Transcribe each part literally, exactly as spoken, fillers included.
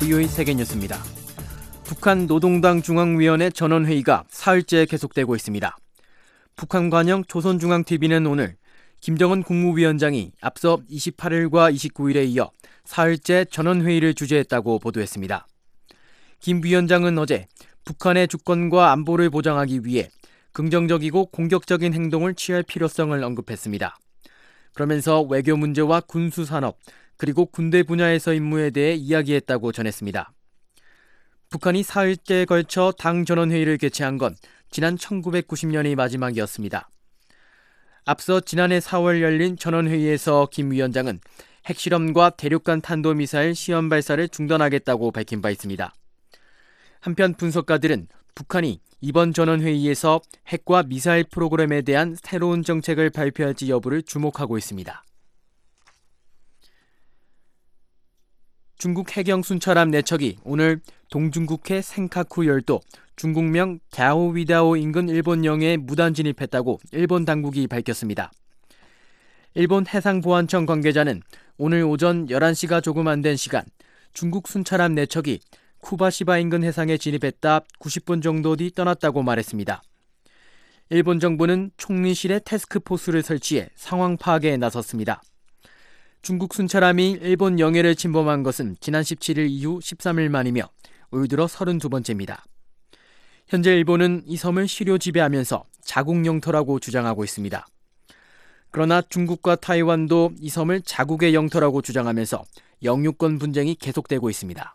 브이오에이 세계뉴스입니다. 북한 노동당 중앙위원회 전원회의가 사흘째 계속되고 있습니다. 북한 관영 조선중앙티비는 오늘 김정은 국무위원장이 앞서 이십팔일과 이십구일에 이어 사흘째 전원회의를 주재했다고 보도했습니다. 김 위원장은 어제 북한의 주권과 안보를 보장하기 위해 긍정적이고 공격적인 행동을 취할 필요성을 언급했습니다. 그러면서 외교 문제와 군수산업 그리고 군대 분야에서 임무에 대해 이야기했다고 전했습니다. 북한이 사흘째에 걸쳐 당 전원회의를 개최한 건 지난 천구백구십년이 마지막이었습니다. 앞서 지난해 사월 열린 전원회의에서 김 위원장은 핵실험과 대륙간 탄도미사일 시험 발사를 중단하겠다고 밝힌 바 있습니다. 한편 분석가들은 북한이 이번 전원회의에서 핵과 미사일 프로그램에 대한 새로운 정책을 발표할지 여부를 주목하고 있습니다. 중국 해경 순찰함 네 척이 오늘 동중국해 센카쿠 열도 중국명 갸오위다오 인근 일본 영해에 무단 진입했다고 일본 당국이 밝혔습니다. 일본 해상보안청 관계자는 오늘 오전 열한 시가 조금 안 된 시간 중국 순찰함 네 척이 쿠바시바 인근 해상에 진입했다 구십 분 정도 뒤 떠났다고 말했습니다. 일본 정부는 총리실에 태스크포스를 설치해 상황 파악에 나섰습니다. 중국 순찰함이 일본 영해를 침범한 것은 지난 십칠일 이후 십삼일 만이며 올 들어 서른두 번째입니다. 현재 일본은 이 섬을 실효 지배하면서 자국 영토라고 주장하고 있습니다. 그러나 중국과 타이완도 이 섬을 자국의 영토라고 주장하면서 영유권 분쟁이 계속되고 있습니다.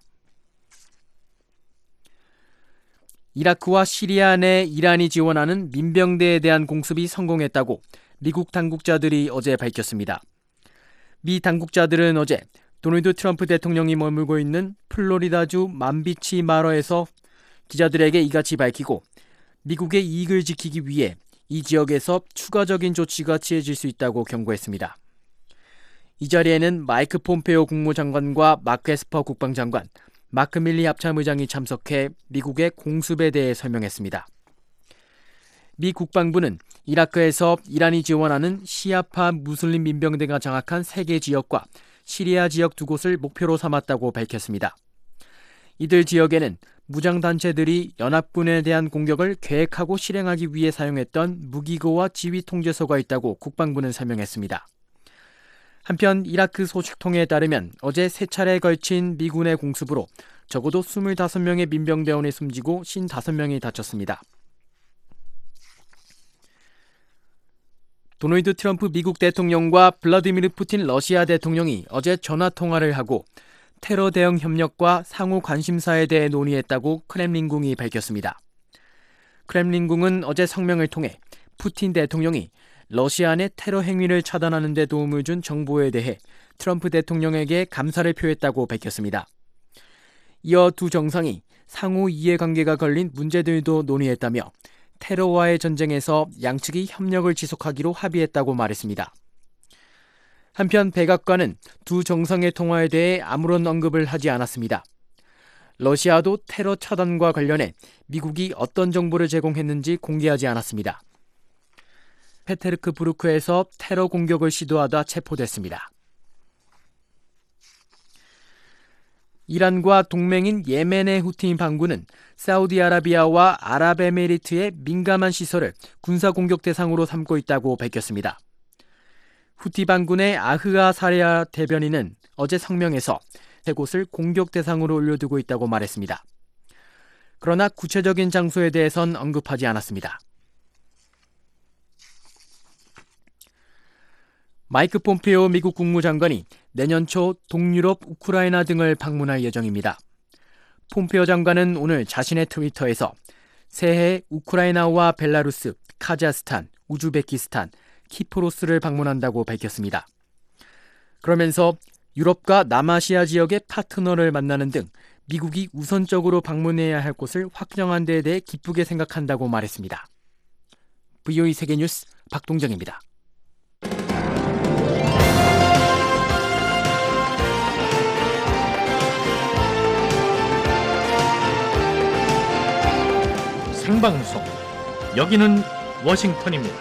이라크와 시리아 내 이란이 지원하는 민병대에 대한 공습이 성공했다고 미국 당국자들이 어제 밝혔습니다. 미 당국자들은 어제 도널드 트럼프 대통령이 머물고 있는 플로리다주 만비치 마러에서 기자들에게 이같이 밝히고 미국의 이익을 지키기 위해 이 지역에서 추가적인 조치가 취해질 수 있다고 경고했습니다. 이 자리에는 마이크 폼페오 국무장관과 마크 에스퍼 국방장관, 마크 밀리 합참의장이 참석해 미국의 공습에 대해 설명했습니다. 미 국방부는 이라크에서 이란이 지원하는 시아파 무슬림 민병대가 장악한 세 개 지역과 시리아 지역 두 곳을 목표로 삼았다고 밝혔습니다. 이들 지역에는 무장단체들이 연합군에 대한 공격을 계획하고 실행하기 위해 사용했던 무기고와 지휘 통제소가 있다고 국방부는 설명했습니다. 한편 이라크 소식통에 따르면 어제 세 차례에 걸친 미군의 공습으로 적어도 스물다섯 명의 민병대원이 숨지고 오십오 명이 다쳤습니다. 도널드 트럼프 미국 대통령과 블라디미르 푸틴 러시아 대통령이 어제 전화통화를 하고 테러 대응 협력과 상호 관심사에 대해 논의했다고 크렘린궁이 밝혔습니다. 크렘린궁은 어제 성명을 통해 푸틴 대통령이 러시아 내 테러 행위를 차단하는 데 도움을 준 정보에 대해 트럼프 대통령에게 감사를 표했다고 밝혔습니다. 이어 두 정상이 상호 이해관계가 걸린 문제들도 논의했다며 테러와의 전쟁에서 양측이 협력을 지속하기로 합의했다고 말했습니다. 한편 백악관은 두 정상의 통화에 대해 아무런 언급을 하지 않았습니다. 러시아도 테러 차단과 관련해 미국이 어떤 정보를 제공했는지 공개하지 않았습니다. 페테르크부르크에서 테러 공격을 시도하다 체포됐습니다. 이란과 동맹인 예멘의 후티 반군은 사우디아라비아와 아랍에미리트의 민감한 시설을 군사공격 대상으로 삼고 있다고 밝혔습니다. 후티 반군의 아흐아 사리아 대변인은 어제 성명에서 세 곳을 공격 대상으로 올려두고 있다고 말했습니다. 그러나 구체적인 장소에 대해선 언급하지 않았습니다. 마이크 폼페오 미국 국무장관이 내년 초 동유럽, 우크라이나 등을 방문할 예정입니다. 폼페오 장관은 오늘 자신의 트위터에서 새해 우크라이나와 벨라루스, 카자흐스탄, 우즈베키스탄, 키프로스를 방문한다고 밝혔습니다. 그러면서 유럽과 남아시아 지역의 파트너를 만나는 등 미국이 우선적으로 방문해야 할 곳을 확정한 데에 대해 기쁘게 생각한다고 말했습니다. 브이오에이 세계뉴스 박동정입니다. 생방송, 여기는 워싱턴입니다.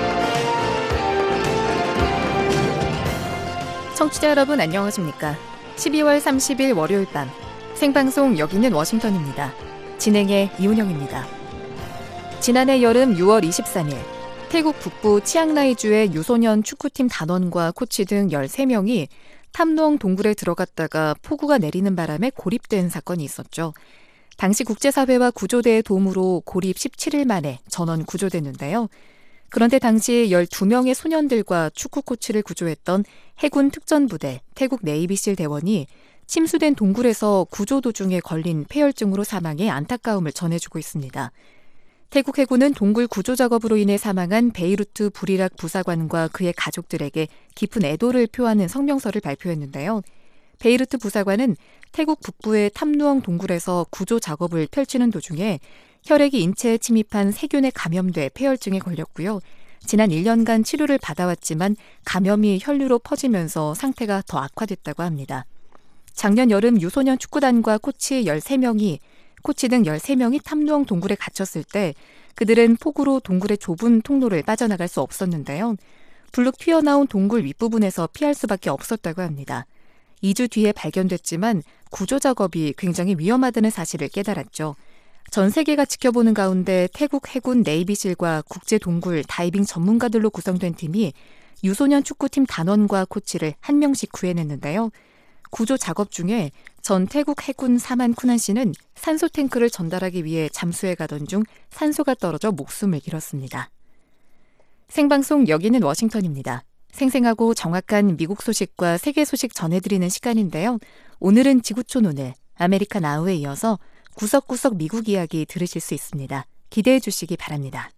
청취자 여러분 안녕하십니까? 십이월 삼십일 월요일 밤 생방송 여기는 워싱턴입니다. 진행의 이은영입니다. 지난해 여름 유월 이십삼일 태국 북부 치앙라이주의 유소년 축구팀 단원과 코치 등 열세 명이 탐노엉 동굴에 들어갔다가 폭우가 내리는 바람에 고립된 사건이 있었죠. 당시 국제사회와 구조대의 도움으로 고립 십칠일 만에 전원 구조됐는데요. 그런데 당시 열두 명의 소년들과 축구 코치를 구조했던 해군 특전부대 태국 네이비실 대원이 침수된 동굴에서 구조 도중에 걸린 폐혈증으로 사망해 안타까움을 전해주고 있습니다. 태국 해군은 동굴 구조 작업으로 인해 사망한 베이루트 부리락 부사관과 그의 가족들에게 깊은 애도를 표하는 성명서를 발표했는데요. 베이루트 부사관은 태국 북부의 탐누엉 동굴에서 구조 작업을 펼치는 도중에 혈액이 인체에 침입한 세균에 감염돼 폐혈증에 걸렸고요. 지난 일 년간 치료를 받아왔지만 감염이 혈류로 퍼지면서 상태가 더 악화됐다고 합니다. 작년 여름 유소년 축구단과 코치 열세 명이 코치 등 열세 명이 탐누엉 동굴에 갇혔을 때 그들은 폭우로 동굴의 좁은 통로를 빠져나갈 수 없었는데요. 불룩 튀어나온 동굴 윗부분에서 피할 수밖에 없었다고 합니다. 이 주 뒤에 발견됐지만 구조 작업이 굉장히 위험하다는 사실을 깨달았죠. 전 세계가 지켜보는 가운데 태국 해군 네이비실과 국제동굴 다이빙 전문가들로 구성된 팀이 유소년 축구팀 단원과 코치를 한 명씩 구해냈는데요. 구조 작업 중에 전 태국 해군 사만 쿠난 씨는 산소 탱크를 전달하기 위해 잠수해 가던 중 산소가 떨어져 목숨을 잃었습니다. 생방송 여기는 워싱턴입니다. 생생하고 정확한 미국 소식과 세계 소식 전해드리는 시간인데요. 오늘은 지구촌 오늘 아메리카 나우에 이어서 구석구석 미국 이야기 들으실 수 있습니다. 기대해 주시기 바랍니다.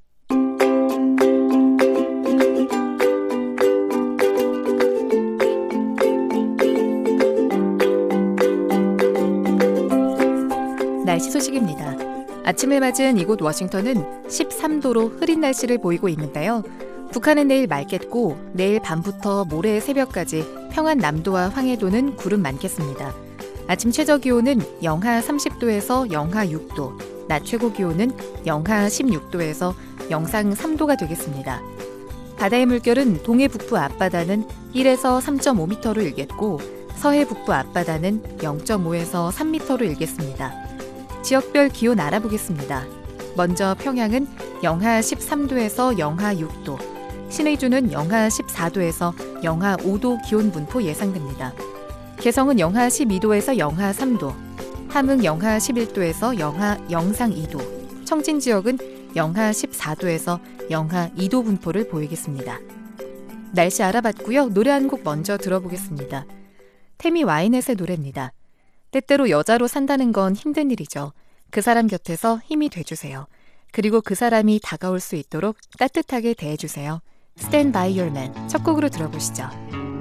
날씨 소식입니다. 아침을 맞은 이곳 워싱턴은 십삼 도로 흐린 날씨를 보이고 있는데요. 북한은 내일 맑겠고 내일 밤부터 모레 새벽까지 평안 남도와 황해도는 구름 많겠습니다. 아침 최저기온은 영하 삼십 도에서 영하 육 도, 낮 최고기온은 영하 십육 도에서 영상 삼 도가 되겠습니다. 바다의 물결은 동해 북부 앞바다는 일에서 삼 점 오 미터로 일겠고 서해 북부 앞바다는 영 점 오에서 삼 미터로 일겠습니다. 지역별 기온 알아보겠습니다. 먼저 평양은 영하 십삼 도에서 영하 육 도, 신의주는 영하 십사 도에서 영하 오 도 기온 분포 예상됩니다. 개성은 영하 십이 도에서 영하 삼 도, 함흥 영하 십일 도에서 영하 영상 이 도, 청진 지역은 영하 십사 도에서 영하 이 도 분포를 보이겠습니다. 날씨 알아봤고요. 노래 한 곡 먼저 들어보겠습니다. 태미 와이넷의 노래입니다. 때때로 여자로 산다는 건 힘든 일이죠. 그 사람 곁에서 힘이 돼주세요. 그리고 그 사람이 다가올 수 있도록 따뜻하게 대해주세요. Stand by your man. 첫 곡으로 들어보시죠.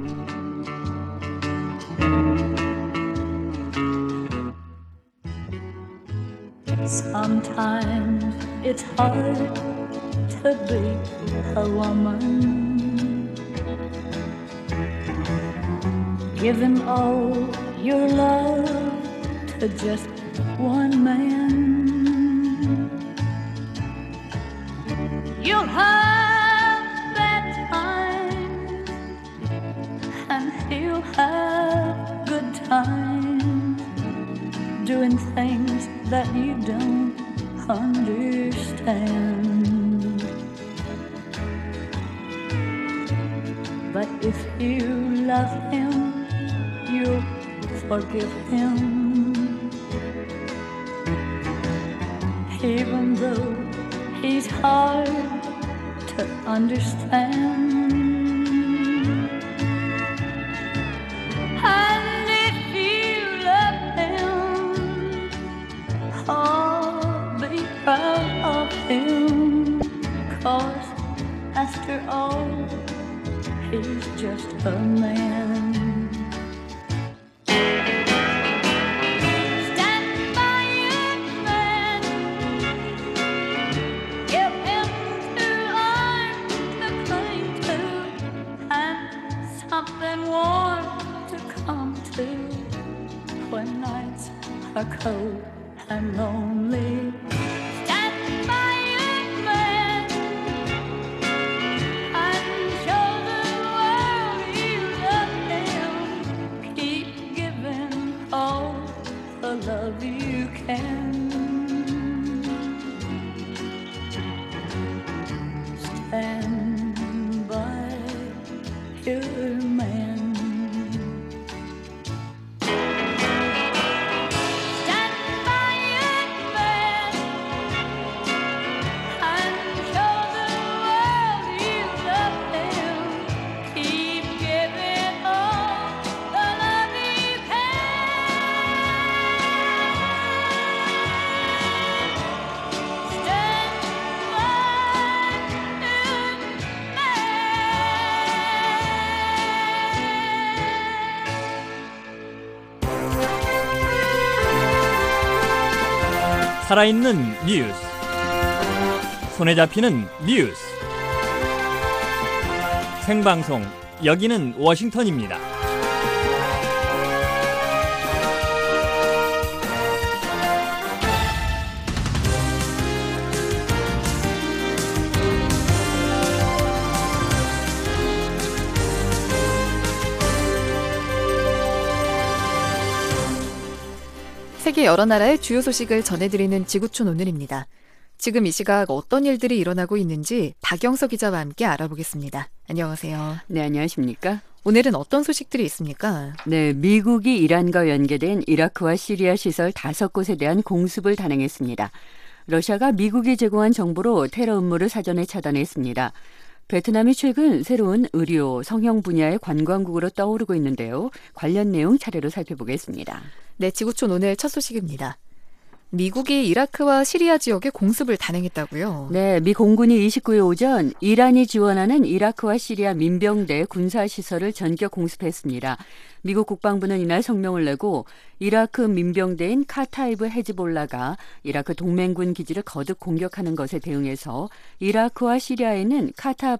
Sometimes it's hard to be a woman, giving all your love to just one man. You'll have bad times and he'll have good times, doing things that you don't understand. But if you love him, you'll forgive him, even though he's hard to understand. And if you love him, oh, be proud of him, 'cause after all, he's just a man. Stand by your man, give him two arms to cling to, and something warm to come to when nights are cold and lonely. Stand by your man and show the world you love him. Keep stand by your man. Stand by your man and show the world you love him. Keep giving all the love you can. Stand 살아있는 뉴스, 손에 잡히는 뉴스, 생방송, 여기는 워싱턴입니다. 세계 여러 나라의 주요 소식을 전해드리는 지구촌 오늘입니다. 지금 이 시각 어떤 일들이 일어나고 있는지 박영서 기자와 함께 알아보겠습니다. 안녕하세요. 네, 안녕하십니까? 오늘은 어떤 소식들이 있습니까? 네, 미국이 이란과 연계된 이라크와 시리아 시설 다섯 곳에 대한 공습을 단행했습니다. 러시아가 미국이 제공한 정보로 테러 음모를 사전에 차단했습니다. 베트남이 최근 새로운 의료, 성형 분야의 관광국으로 떠오르고 있는데요. 관련 내용 차례로 살펴보겠습니다. 네, 지구촌 오늘 첫 소식입니다. 미국이 이라크와 시리아 지역에 공습을 단행했다고요? 네, 미 공군이 이십구일 오전 이란이 지원하는 이라크와 시리아 민병대 군사시설을 전격 공습했습니다. 미국 국방부는 이날 성명을 내고 이라크 민병대인 카타이브 헤즈볼라가 이라크 동맹군 기지를 거듭 공격하는 것에 대응해서 이라크와 시리아에는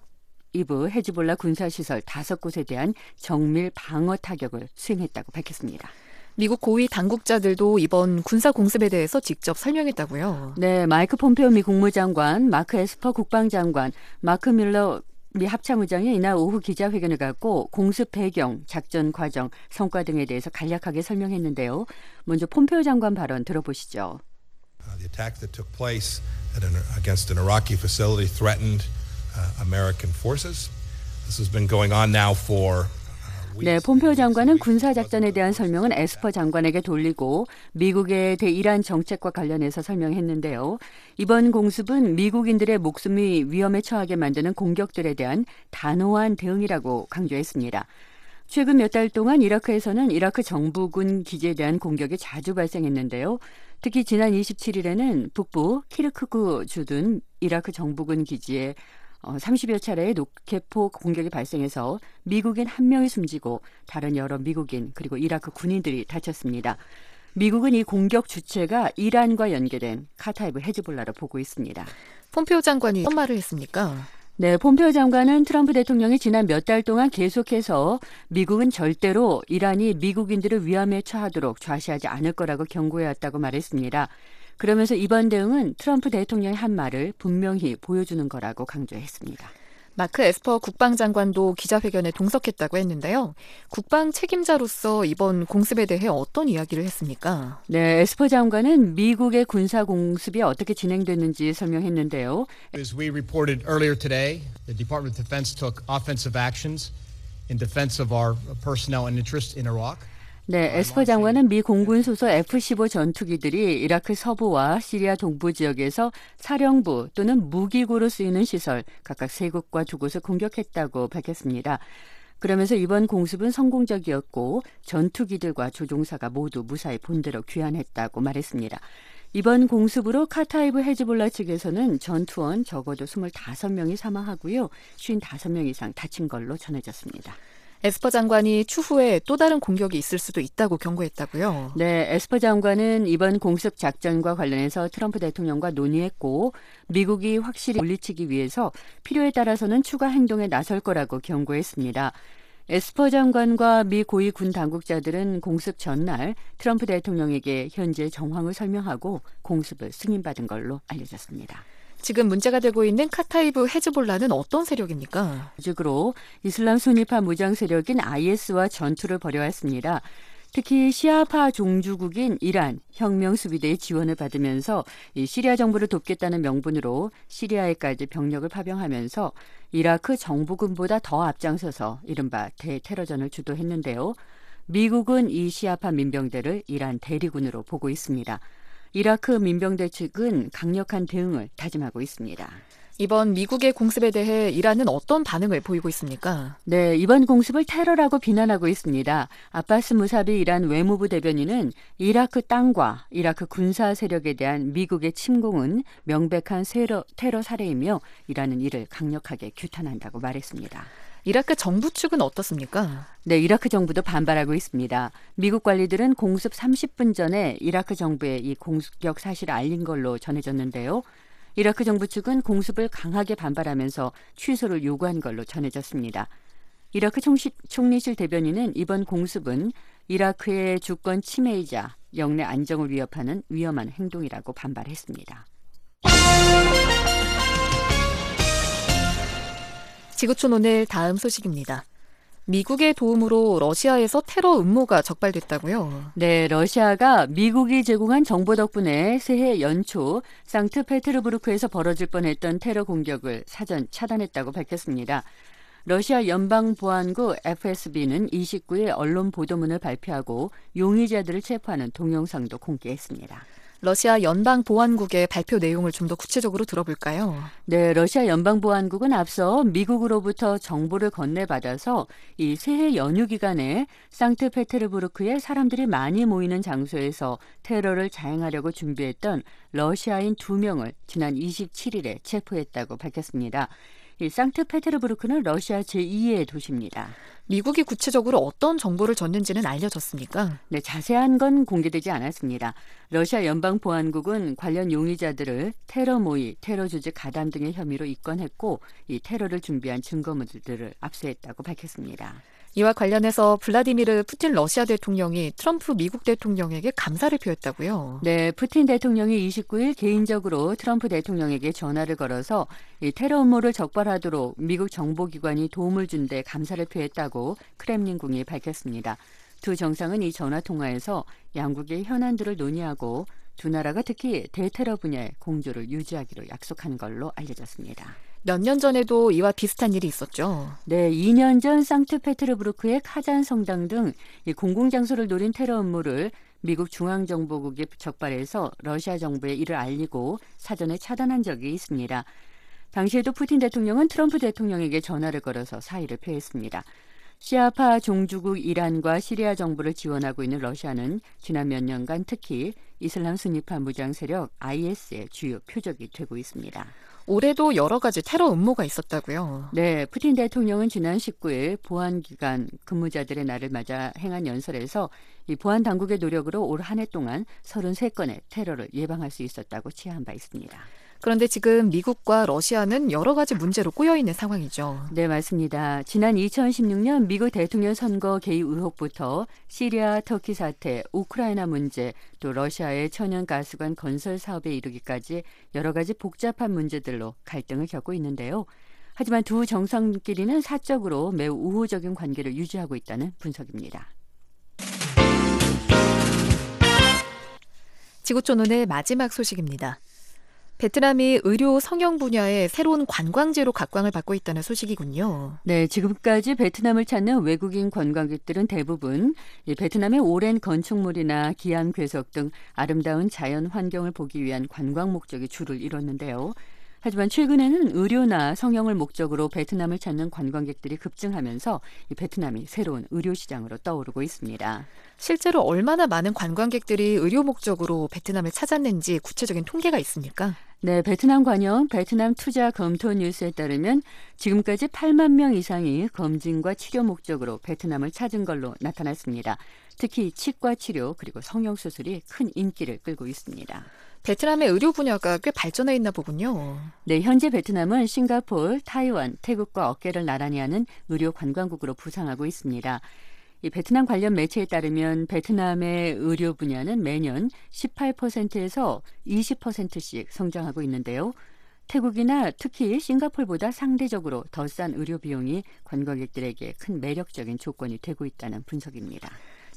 카타이브 헤즈볼라 군사시설 다섯 곳에 대한 정밀 방어 타격을 수행했다고 밝혔습니다. 미국 고위 당국자들도 이번 군사 공습에 대해서 직접 설명했다고요? 네, 마이크 폼페오 미 국무장관, 마크 에스퍼 국방장관, 마크 밀러 미 합참의장이 이날 오후 기자회견을 갖고 공습 배경, 작전 과정, 성과 등에 대해서 간략하게 설명했는데요. 먼저 폼페오 장관 발언 들어보시죠. Uh, the attack that took place at an, against an Iraqi facility threatened uh, American forces. This has been going on now for 네, 폼페오 장관은 군사작전에 대한 설명은 에스퍼 장관에게 돌리고 미국의 대이란 정책과 관련해서 설명했는데요. 이번 공습은 미국인들의 목숨이 위험에 처하게 만드는 공격들에 대한 단호한 대응이라고 강조했습니다. 최근 몇 달 동안 이라크에서는 이라크 정부군 기지에 대한 공격이 자주 발생했는데요. 특히 지난 이십칠일에는 북부 키르크크 주둔 이라크 정부군 기지에 삼십여 차례의 로켓포 공격이 발생해서 미국인 한 명이 숨지고 다른 여러 미국인 그리고 이라크 군인들이 다쳤습니다. 미국은 이 공격 주체가 이란과 연계된 카타이브 헤즈볼라로 보고 있습니다. 폼페오 장관이 어떤 말을 했습니까? 네, 폼페오 장관은 트럼프 대통령이 지난 몇 달 동안 계속해서 미국은 절대로 이란이 미국인들을 위험에 처하도록 좌시하지 않을 거라고 경고해왔다고 말했습니다. 그러면서 이번 대응은 트럼프 대통령의 한 말을 분명히 보여주는 거라고 강조했습니다. 마크 에스퍼 국방장관도 기자회견에 동석했다고 했는데요. 국방 책임자로서 이번 공습에 대해 어떤 이야기를 했습니까? 네, 에스퍼 장관은 미국의 군사 공습이 어떻게 진행됐는지 설명했는데요. As we reported earlier today, the Department of Defense took offensive actions in defense of our personnel and interests in Iraq. 네, 에스퍼 장관은 미 공군 소속 에프 십오 전투기들이 이라크 서부와 시리아 동부 지역에서 사령부 또는 무기고로 쓰이는 시설 각각 세 곳과 두 곳을 공격했다고 밝혔습니다. 그러면서 이번 공습은 성공적이었고 전투기들과 조종사가 모두 무사히 본대로 귀환했다고 말했습니다. 이번 공습으로 카타이브 헤즈볼라 측에서는 전투원 적어도 스물다섯 명이 사망하고요. 쉰다섯 명 이상 다친 걸로 전해졌습니다. 에스퍼 장관이 추후에 또 다른 공격이 있을 수도 있다고 경고했다고요? 네, 에스퍼 장관은 이번 공습 작전과 관련해서 트럼프 대통령과 논의했고 미국이 확실히 물리치기 위해서 필요에 따라서는 추가 행동에 나설 거라고 경고했습니다. 에스퍼 장관과 미 고위 군 당국자들은 공습 전날 트럼프 대통령에게 현재 정황을 설명하고 공습을 승인받은 걸로 알려졌습니다. 지금 문제가 되고 있는 카타이브 헤즈볼라는 어떤 세력입니까? 조직으로 이슬람 순위파 무장 세력인 아이에스와 전투를 벌여왔습니다. 특히 시아파 종주국인 이란 혁명수비대의 지원을 받으면서 이 시리아 정부를 돕겠다는 명분으로 시리아에까지 병력을 파병하면서 이라크 정부군보다 더 앞장서서 이른바 대테러전을 주도했는데요. 미국은 이 시아파 민병대를 이란 대리군으로 보고 있습니다. 이라크 민병대 측은 강력한 대응을 다짐하고 있습니다. 이번 미국의 공습에 대해 이란은 어떤 반응을 보이고 있습니까? 네, 이번 공습을 테러라고 비난하고 있습니다. 아바스 무사비 이란 외무부 대변인은 이라크 땅과 이라크 군사 세력에 대한 미국의 침공은 명백한 테러, 테러 사례이며 이란은 이를 강력하게 규탄한다고 말했습니다. 이라크 정부 측은 어떻습니까? 네, 이라크 정부도 반발하고 있습니다. 미국 관리들은 공습 삼십 분 전에 이라크 정부에 이 공격 사실을 알린 걸로 전해졌는데요. 이라크 정부 측은 공습을 강하게 반발하면서 취소를 요구한 걸로 전해졌습니다. 이라크 총시, 총리실 대변인은 이번 공습은 이라크의 주권 침해이자 영내 안정을 위협하는 위험한 행동이라고 반발했습니다. 지구촌 오늘 다음 소식입니다. 미국의 도움으로 러시아에서 테러 음모가 적발됐다고요? 네, 러시아가 미국이 제공한 정보 덕분에 새해 연초 상트페테르부르크에서 벌어질 뻔했던 테러 공격을 사전 차단했다고 밝혔습니다. 러시아 연방보안국 에프에스비는 이십구 일 언론 보도문을 발표하고 용의자들을 체포하는 동영상도 공개했습니다. 러시아 연방보안국의 발표 내용을 좀 더 구체적으로 들어볼까요? 네, 러시아 연방보안국은 앞서 미국으로부터 정보를 건네받아서 이 새해 연휴 기간에 상트페테르부르크에 사람들이 많이 모이는 장소에서 테러를 자행하려고 준비했던 러시아인 두 명을 지난 이십칠 일에 체포했다고 밝혔습니다. 이 상트페테르부르크는 러시아 제이의 도시입니다. 미국이 구체적으로 어떤 정보를 줬는지는 알려졌습니까? 네, 자세한 건 공개되지 않았습니다. 러시아 연방보안국은 관련 용의자들을 테러 모의, 테러 조직 가담 등의 혐의로 입건했고 이 테러를 준비한 증거물들을 압수했다고 밝혔습니다. 이와 관련해서 블라디미르 푸틴 러시아 대통령이 트럼프 미국 대통령에게 감사를 표했다고요? 네, 푸틴 대통령이 이십구 일 개인적으로 트럼프 대통령에게 전화를 걸어서 이 테러 음모를 적발하도록 미국 정보기관이 도움을 준 데 감사를 표했다고 크렘린궁이 밝혔습니다. 두 정상은 이 전화 통화에서 양국의 현안들을 논의하고 두 나라가 특히 대테러 분야의 공조를 유지하기로 약속한 걸로 알려졌습니다. 몇 년 전에도 이와 비슷한 일이 있었죠. 네, 이 년 전 상트페테르부르크의 카잔 성당 등 공공장소를 노린 테러 음모를 미국 중앙정보국이 적발해서 러시아 정부에 이를 알리고 사전에 차단한 적이 있습니다. 당시에도 푸틴 대통령은 트럼프 대통령에게 전화를 걸어서 사의를 표했습니다. 시아파 종주국 이란과 시리아 정부를 지원하고 있는 러시아는 지난 몇 년간 특히 이슬람 순위파 무장 세력 아이에스의 주요 표적이 되고 있습니다. 올해도 여러 가지 테러 음모가 있었다고요? 네, 푸틴 대통령은 지난 십구 일 보안기관 근무자들의 날을 맞아 행한 연설에서 이 보안 당국의 노력으로 올 한 해 동안 서른세 건의 테러를 예방할 수 있었다고 치하한 바 있습니다. 그런데 지금 미국과 러시아는 여러 가지 문제로 꼬여있는 상황이죠. 네, 맞습니다. 지난 이천십육 년 미국 대통령 선거 개입 의혹부터 시리아, 터키 사태, 우크라이나 문제, 또 러시아의 천연가스관 건설 사업에 이르기까지 여러 가지 복잡한 문제들로 갈등을 겪고 있는데요. 하지만 두 정상끼리는 사적으로 매우 우호적인 관계를 유지하고 있다는 분석입니다. 지구촌 오늘 마지막 소식입니다. 베트남이 의료 성형 분야의 새로운 관광지로 각광을 받고 있다는 소식이군요. 네, 지금까지 베트남을 찾는 외국인 관광객들은 대부분 이 베트남의 오랜 건축물이나 기암 괴석 등 아름다운 자연 환경을 보기 위한 관광 목적이 주를 이뤘는데요. 하지만 최근에는 의료나 성형을 목적으로 베트남을 찾는 관광객들이 급증하면서 이 베트남이 새로운 의료 시장으로 떠오르고 있습니다. 실제로 얼마나 많은 관광객들이 의료 목적으로 베트남을 찾았는지 구체적인 통계가 있습니까? 네, 베트남 관영 베트남 투자 검토 뉴스에 따르면 지금까지 팔만 명 이상이 검진과 치료 목적으로 베트남을 찾은 걸로 나타났습니다. 특히 치과 치료 그리고 성형 수술이 큰 인기를 끌고 있습니다. 베트남의 의료 분야가 꽤 발전해 있나 보군요. 네, 현재 베트남은 싱가포르, 타이완, 태국과 어깨를 나란히 하는 의료 관광국으로 부상하고 있습니다. 이 베트남 관련 매체에 따르면 베트남의 의료 분야는 매년 십팔 퍼센트에서 이십 퍼센트씩 성장하고 있는데요. 태국이나 특히 싱가포르보다 상대적으로 더 싼 의료 비용이 관광객들에게 큰 매력적인 조건이 되고 있다는 분석입니다.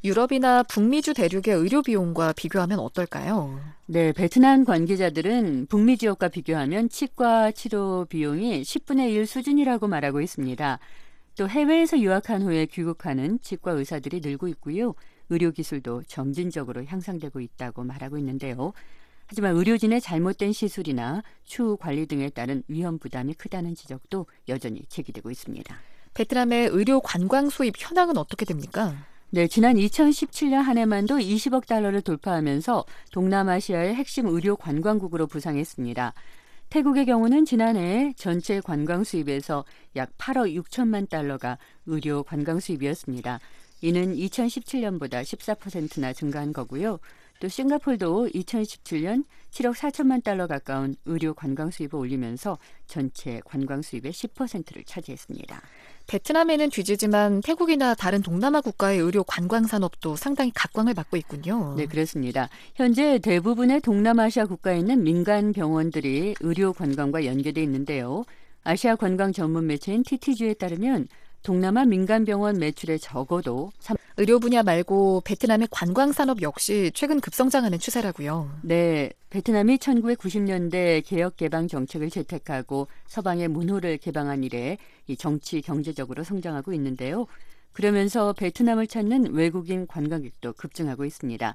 유럽이나 북미주 대륙의 의료 비용과 비교하면 어떨까요? 네, 베트남 관계자들은 북미 지역과 비교하면 치과 치료 비용이 십분의 일 수준이라고 말하고 있습니다. 또 해외에서 유학한 후에 귀국하는 치과 의사들이 늘고 있고요. 의료 기술도 점진적으로 향상되고 있다고 말하고 있는데요. 하지만 의료진의 잘못된 시술이나 추후 관리 등에 따른 위험 부담이 크다는 지적도 여전히 제기되고 있습니다. 베트남의 의료 관광 수입 현황은 어떻게 됩니까? 네, 지난 이천십칠 년 한 해만도 이십억 달러를 돌파하면서 동남아시아의 핵심 의료 관광국으로 부상했습니다. 태국의 경우는 지난해 전체 관광 수입에서 약 팔억 육천만 달러가 의료 관광 수입이었습니다. 이는 이천십칠 년보다 십사 퍼센트나 증가한 거고요. 또 싱가포르도 이천십칠 년 칠억 사천만 달러 가까운 의료 관광 수입을 올리면서 전체 관광 수입의 십 퍼센트를 차지했습니다. 베트남에는 뒤지지만 태국이나 다른 동남아 국가의 의료 관광 산업도 상당히 각광을 받고 있군요. 네, 그렇습니다. 현재 대부분의 동남아시아 국가에 있는 민간 병원들이 의료 관광과 연계돼 있는데요. 아시아 관광 전문 매체인 티티지에 따르면 동남아 민간병원 매출의 적어도 의료 분야 말고 베트남의 관광 산업 역시 최근 급성장하는 추세라고요. 네, 베트남이 천구백구십 년대 개혁 개방 정책을 채택하고 서방의 문호를 개방한 이래 이 정치 경제적으로 성장하고 있는데요. 그러면서 베트남을 찾는 외국인 관광객도 급증하고 있습니다.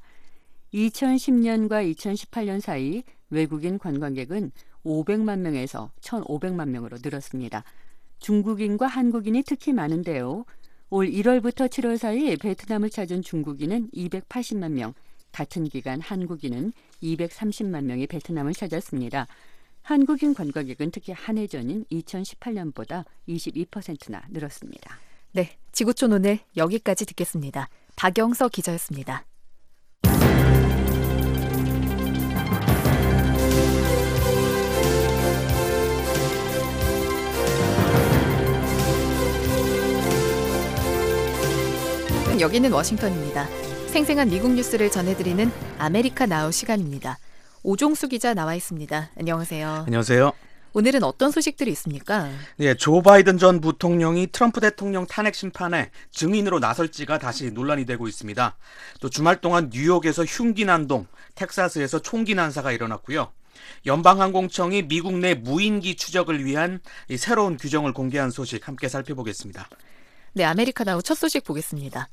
이천십 년과 이천십팔 년 사이 외국인 관광객은 오백만 명에서 천오백만 명으로 늘었습니다. 중국인과 한국인이 특히 많은데요. 올 일월부터 칠월 사이 베트남을 찾은 중국인은 이백팔십만 명, 같은 기간 한국인은 이백삼십만 명이 베트남을 찾았습니다. 한국인 관광객은 특히 한 해 전인 이천십팔 년보다 이십이 퍼센트나 늘었습니다. 네, 지구촌 오늘 여기까지 듣겠습니다. 박영서 기자였습니다. 여기는 워싱턴입니다. 생생한 미국 뉴스를 전해드리는 아메리카 나우 시간입니다. 오종수 기자 나와 있습니다. 안녕하세요. 안녕하세요. 오늘은 어떤 소식들이 있습니까? 네, 조 바이든 전 부통령이 트럼프 대통령 탄핵 심판에 증인으로 나설지가 다시 논란이 되고 있습니다. 또 주말 동안 뉴욕에서 흉기 난동, 텍사스에서 총기 난사가 일어났고요. 연방항공청이 미국 내 무인기 추적을 위한 이 새로운 규정을 공개한 소식 함께 살펴보겠습니다. 네, 아메리카 나우 첫 소식 보겠습니다.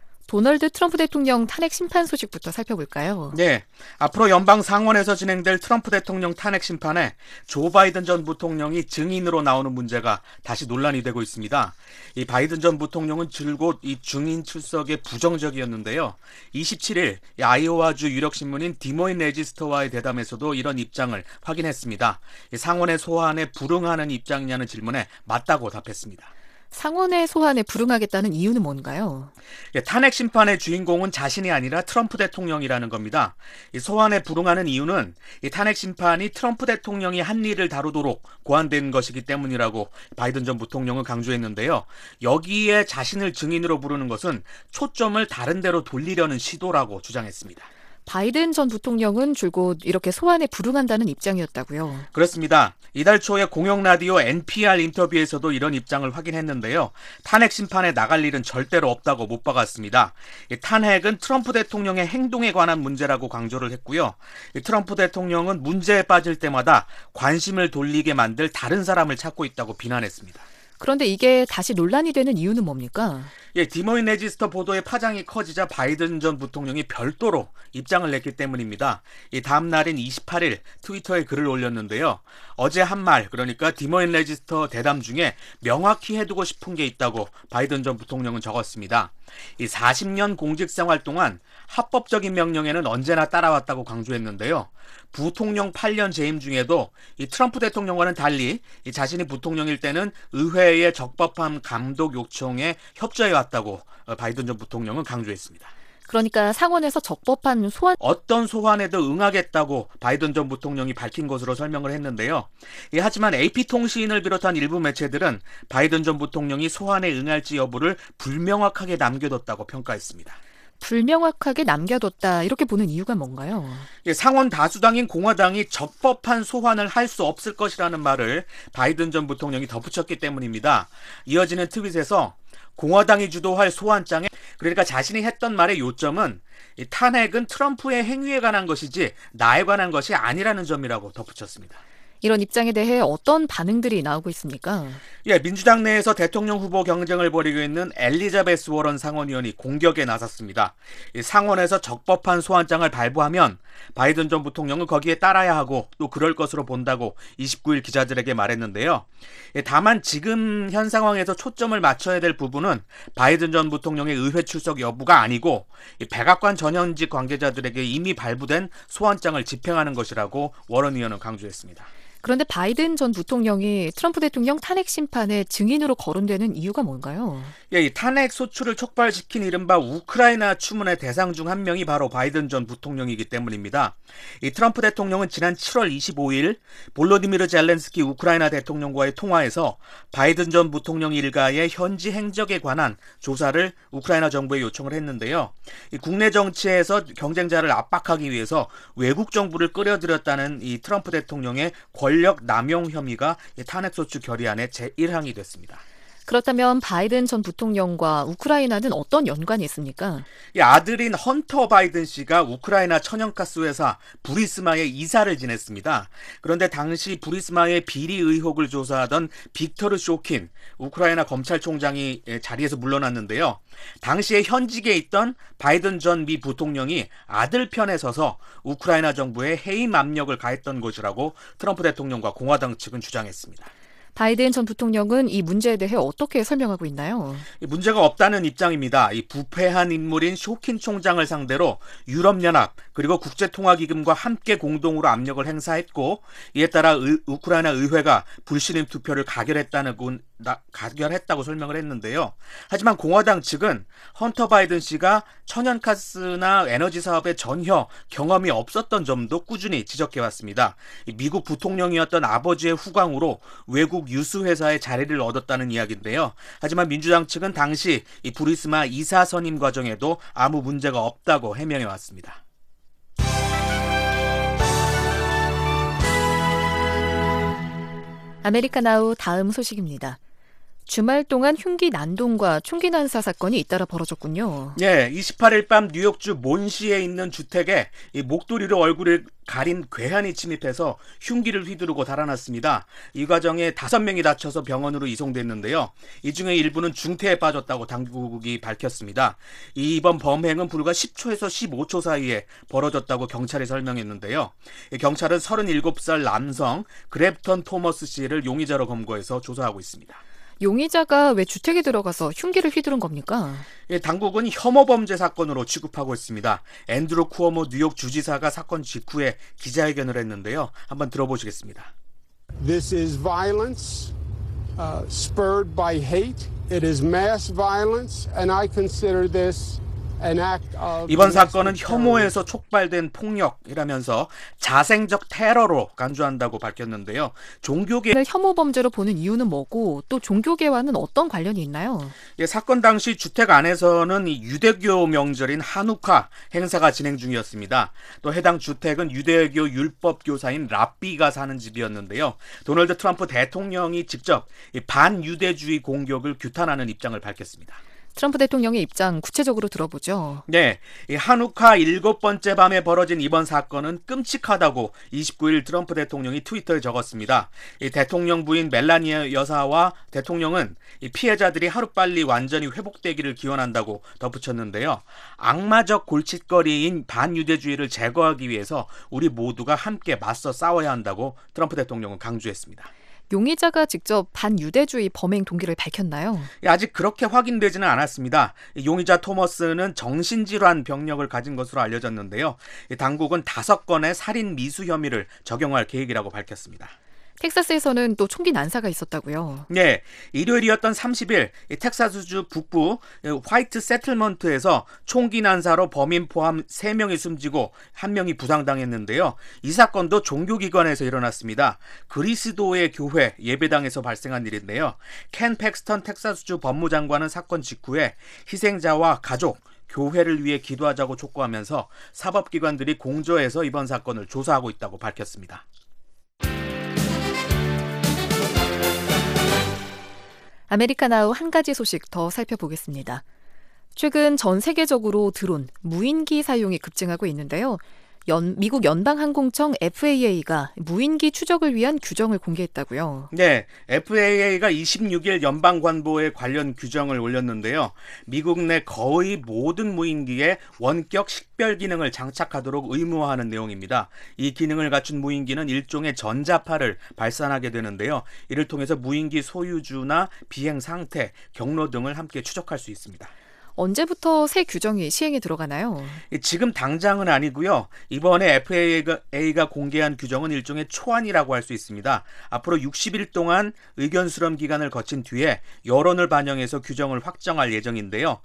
도널드 트럼프 대통령 탄핵 심판 소식부터 살펴볼까요? 네, 앞으로 연방 상원에서 진행될 트럼프 대통령 탄핵 심판에 조 바이든 전 부통령이 증인으로 나오는 문제가 다시 논란이 되고 있습니다. 이 바이든 전 부통령은 줄곧 이 증인 출석에 부정적이었는데요. 이십칠 일 아이오와주 유력신문인 디모인 레지스터와의 대담에서도 이런 입장을 확인했습니다. 상원의 소환에 불응하는 입장이냐는 질문에 맞다고 답했습니다. 상원의 소환에 불응하겠다는 이유는 뭔가요? 예, 탄핵 심판의 주인공은 자신이 아니라 트럼프 대통령이라는 겁니다. 이 소환에 불응하는 이유는 이 탄핵 심판이 트럼프 대통령이 한 일을 다루도록 고안된 것이기 때문이라고 바이든 전 부통령은 강조했는데요. 여기에 자신을 증인으로 부르는 것은 초점을 다른 데로 돌리려는 시도라고 주장했습니다. 바이든 전 부통령은 줄곧 이렇게 소환에 불응한다는 입장이었다고요. 그렇습니다. 이달 초에 공영 라디오 엔피알 인터뷰에서도 이런 입장을 확인했는데요. 탄핵 심판에 나갈 일은 절대로 없다고 못 박았습니다. 이 탄핵은 트럼프 대통령의 행동에 관한 문제라고 강조를 했고요. 이 트럼프 대통령은 문제에 빠질 때마다 관심을 돌리게 만들 다른 사람을 찾고 있다고 비난했습니다. 그런데 이게 다시 논란이 되는 이유는 뭡니까? 예, 디모인 레지스터 보도의 파장이 커지자 바이든 전 부통령이 별도로 입장을 냈기 때문입니다. 이 다음 날인 이십팔 일 트위터에 글을 올렸는데요. 어제 한 말, 그러니까 디모인 레지스터 대담 중에 명확히 해두고 싶은 게 있다고 바이든 전 부통령은 적었습니다. 이 사십 년 공직 생활 동안 합법적인 명령에는 언제나 따라왔다고 강조했는데요. 부통령 팔 년 재임 중에도 이 트럼프 대통령과는 달리 이 자신이 부통령일 때는 의회의 적법한 감독 요청에 협조해 왔다고 바이든 전 부통령은 강조했습니다. 그러니까 상원에서 적법한 소환 어떤 소환에도 응하겠다고 바이든 전 부통령이 밝힌 것으로 설명을 했는데요. 예, 하지만 에이피통신을 비롯한 일부 매체들은 바이든 전 부통령이 소환에 응할지 여부를 불명확하게 남겨뒀다고 평가했습니다. 불명확하게 남겨뒀다 이렇게 보는 이유가 뭔가요? 예, 상원 다수당인 공화당이 적법한 소환을 할 수 없을 것이라는 말을 바이든 전 부통령이 덧붙였기 때문입니다. 이어지는 트윗에서 공화당이 주도할 소환장에 그러니까 자신이 했던 말의 요점은 이 탄핵은 트럼프의 행위에 관한 것이지 나에 관한 것이 아니라는 점이라고 덧붙였습니다. 이런 입장에 대해 어떤 반응들이 나오고 있습니까? 예, 민주당 내에서 대통령 후보 경쟁을 벌이고 있는 엘리자베스 워런 상원의원이 공격에 나섰습니다. 이 상원에서 적법한 소환장을 발부하면 바이든 전 부통령은 거기에 따라야 하고 또 그럴 것으로 본다고 이십구 일 기자들에게 말했는데요. 예, 다만 지금 현 상황에서 초점을 맞춰야 될 부분은 바이든 전 부통령의 의회 출석 여부가 아니고 이 백악관 전현직 관계자들에게 이미 발부된 소환장을 집행하는 것이라고 워런 의원은 강조했습니다. 그런데 바이든 전 부통령이 트럼프 대통령 탄핵 심판에 증인으로 거론되는 이유가 뭔가요? 예, 이 탄핵 소추를 촉발시킨 이른바 우크라이나 추문의 대상 중 한 명이 바로 바이든 전 부통령이기 때문입니다. 이 트럼프 대통령은 지난 칠월 이십오일 볼로디미르 젤렌스키 우크라이나 대통령과의 통화에서 바이든 전 부통령 일가의 현지 행적에 관한 조사를 우크라이나 정부에 요청을 했는데요. 이 국내 정치에서 경쟁자를 압박하기 위해서 외국 정부를 끌어들였다는 이 트럼프 대통령의 권력 남용 혐의가 탄핵소추 결의안의 제일 항이 됐습니다. 그렇다면 바이든 전 부통령과 우크라이나는 어떤 연관이 있습니까? 이 아들인 헌터 바이든 씨가 우크라이나 천연가스 회사 부리스마의 이사를 지냈습니다. 그런데 당시 부리스마의 비리 의혹을 조사하던 빅터르 쇼킨 우크라이나 검찰총장이 자리에서 물러났는데요. 당시에 현직에 있던 바이든 전 미 부통령이 아들 편에 서서 우크라이나 정부에 해임 압력을 가했던 것이라고 트럼프 대통령과 공화당 측은 주장했습니다. 바이든 전 부통령은 이 문제에 대해 어떻게 설명하고 있나요? 문제가 없다는 입장입니다. 이 부패한 인물인 쇼킨 총장을 상대로 유럽연합 그리고 국제통화기금과 함께 공동으로 압력을 행사했고 이에 따라 의, 우크라이나 의회가 불신임 투표를 가결했다는 군, 나, 가결했다고 설명을 했는데요. 하지만 공화당 측은 헌터 바이든 씨가 천연가스나 에너지 사업에 전혀 경험이 없었던 점도 꾸준히 지적해왔습니다. 미국 부통령이었던 아버지의 후광으로 외국 유수회사에 자리를 얻었다는 이야기인데요. 하지만 민주당 측은 당시 이 부리스마 이사 선임 과정에도 아무 문제가 없다고 해명해왔습니다. 아메리카나우 다음 소식입니다. 주말 동안 흉기 난동과 총기 난사 사건이 잇따라 벌어졌군요. 예, 이십팔일 밤 뉴욕주 몬시에 있는 주택에 이 목도리로 얼굴을 가린 괴한이 침입해서 흉기를 휘두르고 달아났습니다. 이 과정에 다섯 명이 다쳐서 병원으로 이송됐는데요. 이 중에 일부는 중태에 빠졌다고 당국이 밝혔습니다. 이번 범행은 불과 십 초에서 십오 초 사이에 벌어졌다고 경찰이 설명했는데요. 경찰은 서른일곱 살 남성 그랩턴 토머스 씨를 용의자로 검거해서 조사하고 있습니다. 용의자가 왜 주택에 들어가서 흉기를 휘두른 겁니까? 예, 당국은 혐오 범죄 사건으로 취급하고 있습니다. 앤드루 쿠오모 뉴욕 주지사가 사건 직후에 기자회견을 했는데요. 한번 들어보시겠습니다. This is violence uh, spurred by hate. It is mass violence, and I consider this an act of. 이번 사건은 혐오에서 촉발된 폭력이라면서 자생적 테러로 간주한다고 밝혔는데요. 종교계 혐오 범죄로 보는 이유는 뭐고 또 종교계와는 어떤 관련이 있나요? 예, 사건 당시 주택 안에서는 이 유대교 명절인 하누카 행사가 진행 중이었습니다. 또 해당 주택은 유대교 율법 교사인 랍비가 사는 집이었는데요. 도널드 트럼프 대통령이 직접 이 반유대주의 공격을 규탄하는 입장을 밝혔습니다. 트럼프 대통령의 입장 구체적으로 들어보죠. 네, 이 한우카 일곱 번째 밤에 벌어진 이번 사건은 끔찍하다고 이십구일 트럼프 대통령이 트위터에 적었습니다. 이 대통령 부인 멜라니아 여사와 대통령은 이 피해자들이 하루빨리 완전히 회복되기를 기원한다고 덧붙였는데요. 악마적 골칫거리인 반유대주의를 제거하기 위해서 우리 모두가 함께 맞서 싸워야 한다고 트럼프 대통령은 강조했습니다. 용의자가 직접 반유대주의 범행 동기를 밝혔나요? 아직 그렇게 확인되지는 않았습니다. 용의자 토머스는 정신질환 병력을 가진 것으로 알려졌는데요. 당국은 다섯 건의 살인 미수 혐의를 적용할 계획이라고 밝혔습니다. 텍사스에서는 또 총기 난사가 있었다고요. 네, 일요일이었던 삼십일 텍사스주 북부 화이트 세틀먼트에서 총기 난사로 범인 포함 세 명이 숨지고 한 명이 부상당했는데요. 이 사건도 종교기관에서 일어났습니다. 그리스도의 교회 예배당에서 발생한 일인데요. 켄 팩스턴 텍사스주 법무장관은 사건 직후에 희생자와 가족, 교회를 위해 기도하자고 촉구하면서 사법기관들이 공조해서 이번 사건을 조사하고 있다고 밝혔습니다. 아메리카나우 한 가지 소식 더 살펴보겠습니다. 최근 전 세계적으로 드론, 무인기 사용이 급증하고 있는데요. 연, 미국 연방항공청 에프에이에이가 무인기 추적을 위한 규정을 공개했다고요. 네, 에프에이에이가 이십육 일 연방관보에 관련 규정을 올렸는데요. 미국 내 거의 모든 무인기에 원격 식별 기능을 장착하도록 의무화하는 내용입니다. 이 기능을 갖춘 무인기는 일종의 전자파를 발산하게 되는데요. 이를 통해서 무인기 소유주나 비행 상태, 경로 등을 함께 추적할 수 있습니다. 언제부터 새 규정이 시행에 들어가나요? 지금 당장은 아니고요. 이번에 에프에이에이가 공개한 규정은 일종의 초안이라고 할 수 있습니다. 앞으로 육십 일 동안 의견 수렴 기간을 거친 뒤에 여론을 반영해서 규정을 확정할 예정인데요.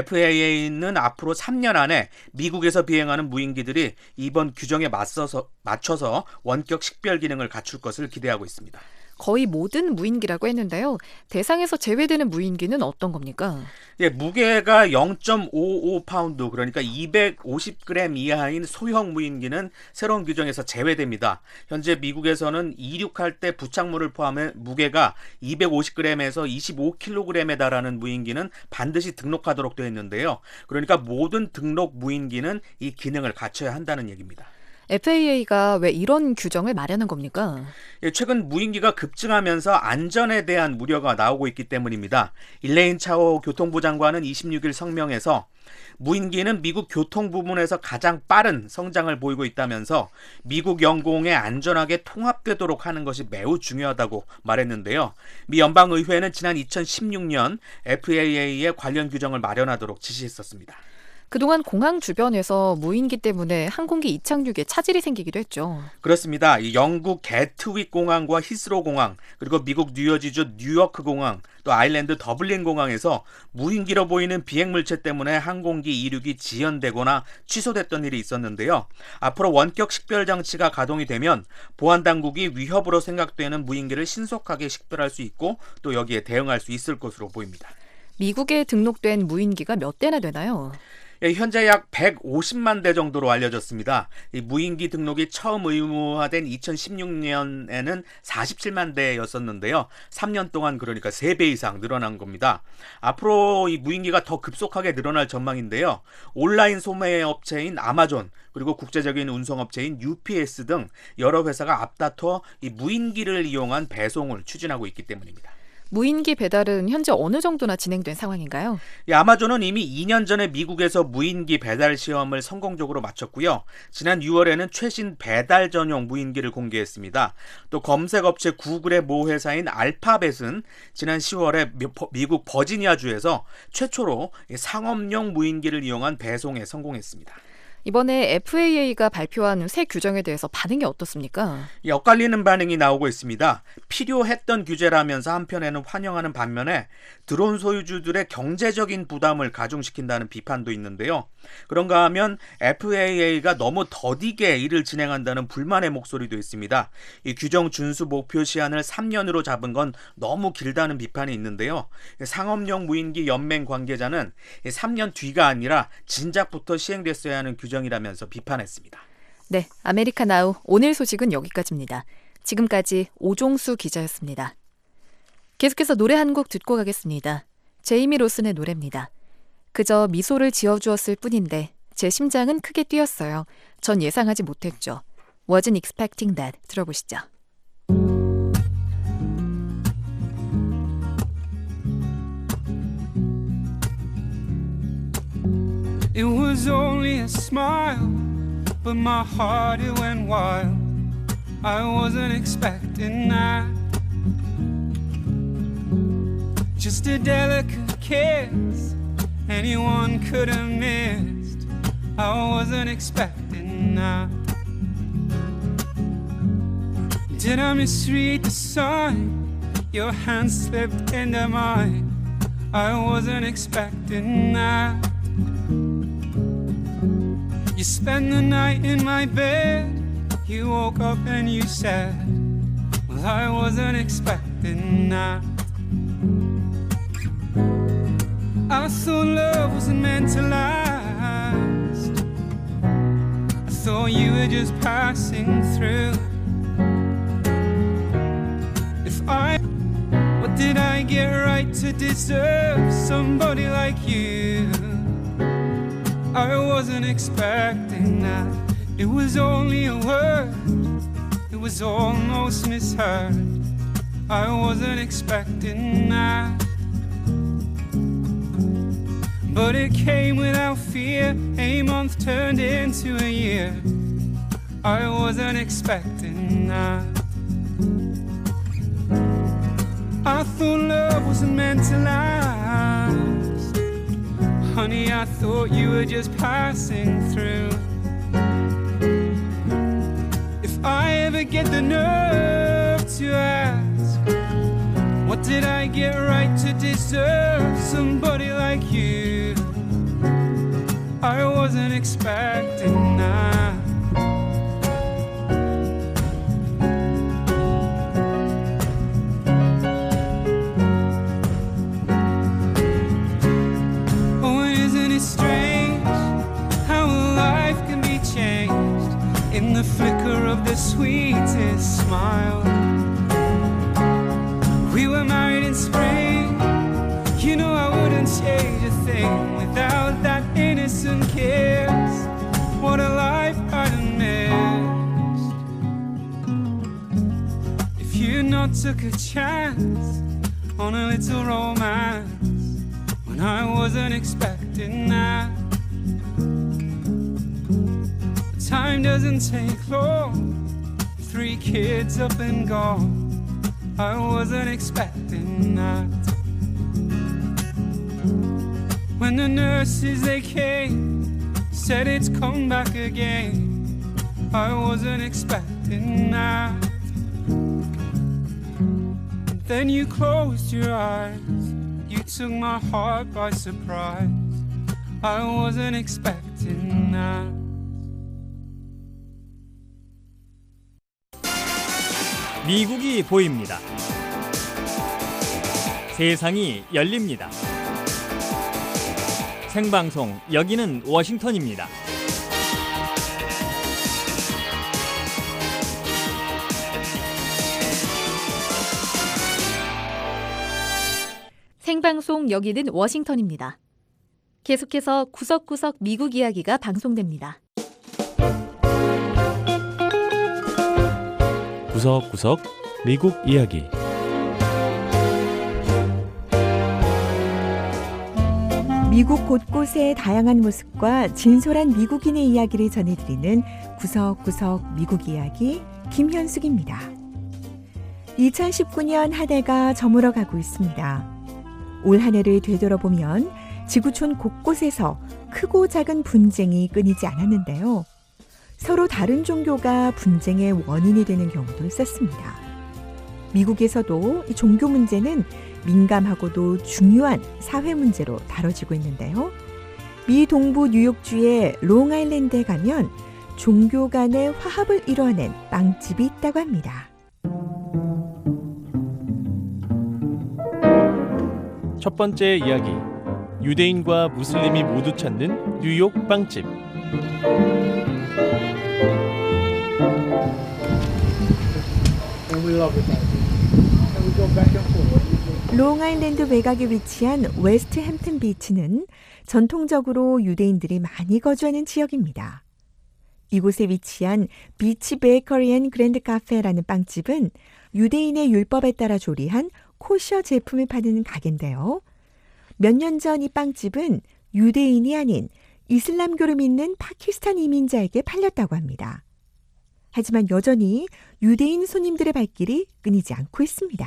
에프에이에이는 앞으로 삼 년 안에 미국에서 비행하는 무인기들이 이번 규정에 맞서서, 맞춰서 원격 식별 기능을 갖출 것을 기대하고 있습니다. 거의 모든 무인기라고 했는데요. 대상에서 제외되는 무인기는 어떤 겁니까? 예, 무게가 영 점 오오 파운드, 그러니까 이백오십 그램 이하인 소형 무인기는 새로운 규정에서 제외됩니다. 현재 미국에서는 이륙할 때 부착물을 포함해 무게가 이백오십 그램에서 이십오 킬로그램에 달하는 무인기는 반드시 등록하도록 되어 있는데요. 그러니까 모든 등록 무인기는 이 기능을 갖춰야 한다는 얘기입니다. 에프에이에이가 왜 이런 규정을 마련한 겁니까? 예, 최근 무인기가 급증하면서 안전에 대한 우려가 나오고 있기 때문입니다. 일레인 차오 교통부 장관은 이십육 일 성명에서 무인기는 미국 교통 부문에서 가장 빠른 성장을 보이고 있다면서 미국 영공에 안전하게 통합되도록 하는 것이 매우 중요하다고 말했는데요. 미 연방의회는 지난 이천십육 년 에프에이에이의 관련 규정을 마련하도록 지시했었습니다. 그동안 공항 주변에서 무인기 때문에 항공기 이착륙에 차질이 생기기도 했죠. 그렇습니다. 이 영국 게트윅 공항과 히스로 공항, 그리고 미국 뉴저지주 뉴요크 공항, 또 아일랜드 더블린 공항에서 무인기로 보이는 비행물체 때문에 항공기 이륙이 지연되거나 취소됐던 일이 있었는데요. 앞으로 원격 식별 장치가 가동이 되면 보안당국이 위협으로 생각되는 무인기를 신속하게 식별할 수 있고 또 여기에 대응할 수 있을 것으로 보입니다. 미국에 등록된 무인기가 몇 대나 되나요? 예, 현재 약 백오십만 대 정도로 알려졌습니다. 이 무인기 등록이 처음 의무화된 이천십육 년에는 사십칠만 대였었는데요. 삼 년 동안 그러니까 세 배 이상 늘어난 겁니다. 앞으로 이 무인기가 더 급속하게 늘어날 전망인데요. 온라인 소매 업체인 아마존, 그리고 국제적인 운송업체인 유피에스 등 여러 회사가 앞다퉈 이 무인기를 이용한 배송을 추진하고 있기 때문입니다. 무인기 배달은 현재 어느 정도나 진행된 상황인가요? 예, 아마존은 이미 이 년 전에 미국에서 무인기 배달 시험을 성공적으로 마쳤고요. 지난 유월에는 최신 배달 전용 무인기를 공개했습니다. 또 검색업체 구글의 모 회사인 알파벳은 지난 시월에 미국 버지니아주에서 최초로 상업용 무인기를 이용한 배송에 성공했습니다. 이번에 에프에이에이가 발표한 새 규정에 대해서 반응이 어떻습니까? 엇갈리는 반응이 나오고 있습니다. 필요했던 규제라면서 한편에는 환영하는 반면에 드론 소유주들의 경제적인 부담을 가중시킨다는 비판도 있는데요. 그런가 하면 에프에이에이가 너무 더디게 일을 진행한다는 불만의 목소리도 있습니다. 이 규정 준수 목표 시한을 삼 년으로 잡은 건 너무 길다는 비판이 있는데요. 상업용 무인기 연맹 관계자는 삼 년 뒤가 아니라 진작부터 시행됐어야 하는 규정이라면서 비판했습니다. 네, 아메리카 나우 오늘 소식은 여기까지입니다. 지금까지 오종수 기자였습니다. 계속해서 노래 한 곡 듣고 가겠습니다. 제이미 로슨의 노래입니다. 그저 미소를 지어주었을 뿐인데 제 심장은 크게 뛰었어요. 전 예상하지 못했죠. Wasn't expecting that. 들어보시죠. It was only a smile, but my heart it went wild. I wasn't expecting that. Just a delicate kiss, anyone could have missed. I wasn't expecting that. Did I misread the sign? Your hand slipped into mine. I wasn't expecting that. You spent the night in my bed. You woke up and you said, well, I wasn't expecting that. I thought love wasn't meant to last. I thought you were just passing through. If I, what did I get right to deserve somebody like you? I wasn't expecting that. It was only a word, it was almost misheard. I wasn't expecting that. But it came without fear. A month turned into a year. I wasn't expecting that. I thought love wasn't meant to last. Honey, I thought you were just passing through. If I ever get the nerve to ask, what did I get right to deserve somebody like you? I wasn't expecting that. Oh, and isn't it strange how life can be changed in the flicker of the sweetest smile? We were married in spring. You know I wouldn't change a thing without that innocent kiss. What a life I'd missed if you not took a chance on a little romance when I wasn't expecting that. Time doesn't take long. Three kids up and gone. I wasn't expecting that. When the nurses they came, said it's come back again, I wasn't expecting that. Then you closed your eyes, you took my heart by surprise. I wasn't expecting that. 미국이 보입니다. 세상이 열립니다. 생방송 여기는 워싱턴입니다. 생방송 여기는 워싱턴입니다. 계속해서 구석구석 미국 이야기가 방송됩니다. 구석구석 미국 이야기. 미국 곳곳의 다양한 모습과 진솔한 미국인의 이야기를 전해드리는 구석구석 미국 이야기 김현숙입니다. 이천십구 년 한 해가 저물어 가고 있습니다. 올 한 해를 되돌아보면 지구촌 곳곳에서 크고 작은 분쟁이 끊이지 않았는데요. 서로 다른 종교가 분쟁의 원인이 되는 경우도 있었습니다. 미국에서도 이 종교 문제는 민감하고도 중요한 사회 문제로 다뤄지고 있는데요. 미 동부 뉴욕주의 롱아일랜드에 가면 종교 간의 화합을 이뤄낸 빵집이 있다고 합니다. 첫 번째 이야기. 유대인과 무슬림이 모두 찾는 뉴욕 빵집. 롱아일랜드 외곽에 위치한 웨스트 햄튼 비치는 전통적으로 유대인들이 많이 거주하는 지역입니다. 이곳에 위치한 비치 베이커리 앤 그랜드 카페라는 빵집은 유대인의 율법에 따라 조리한 코셔 제품을 파는 가게인데요. 몇 년 전 이 빵집은 유대인이 아닌 이슬람교를 믿는 파키스탄 이민자에게 팔렸다고 합니다. 하지만 여전히 유대인 손님들의 발길이 끊이지 않고 있습니다.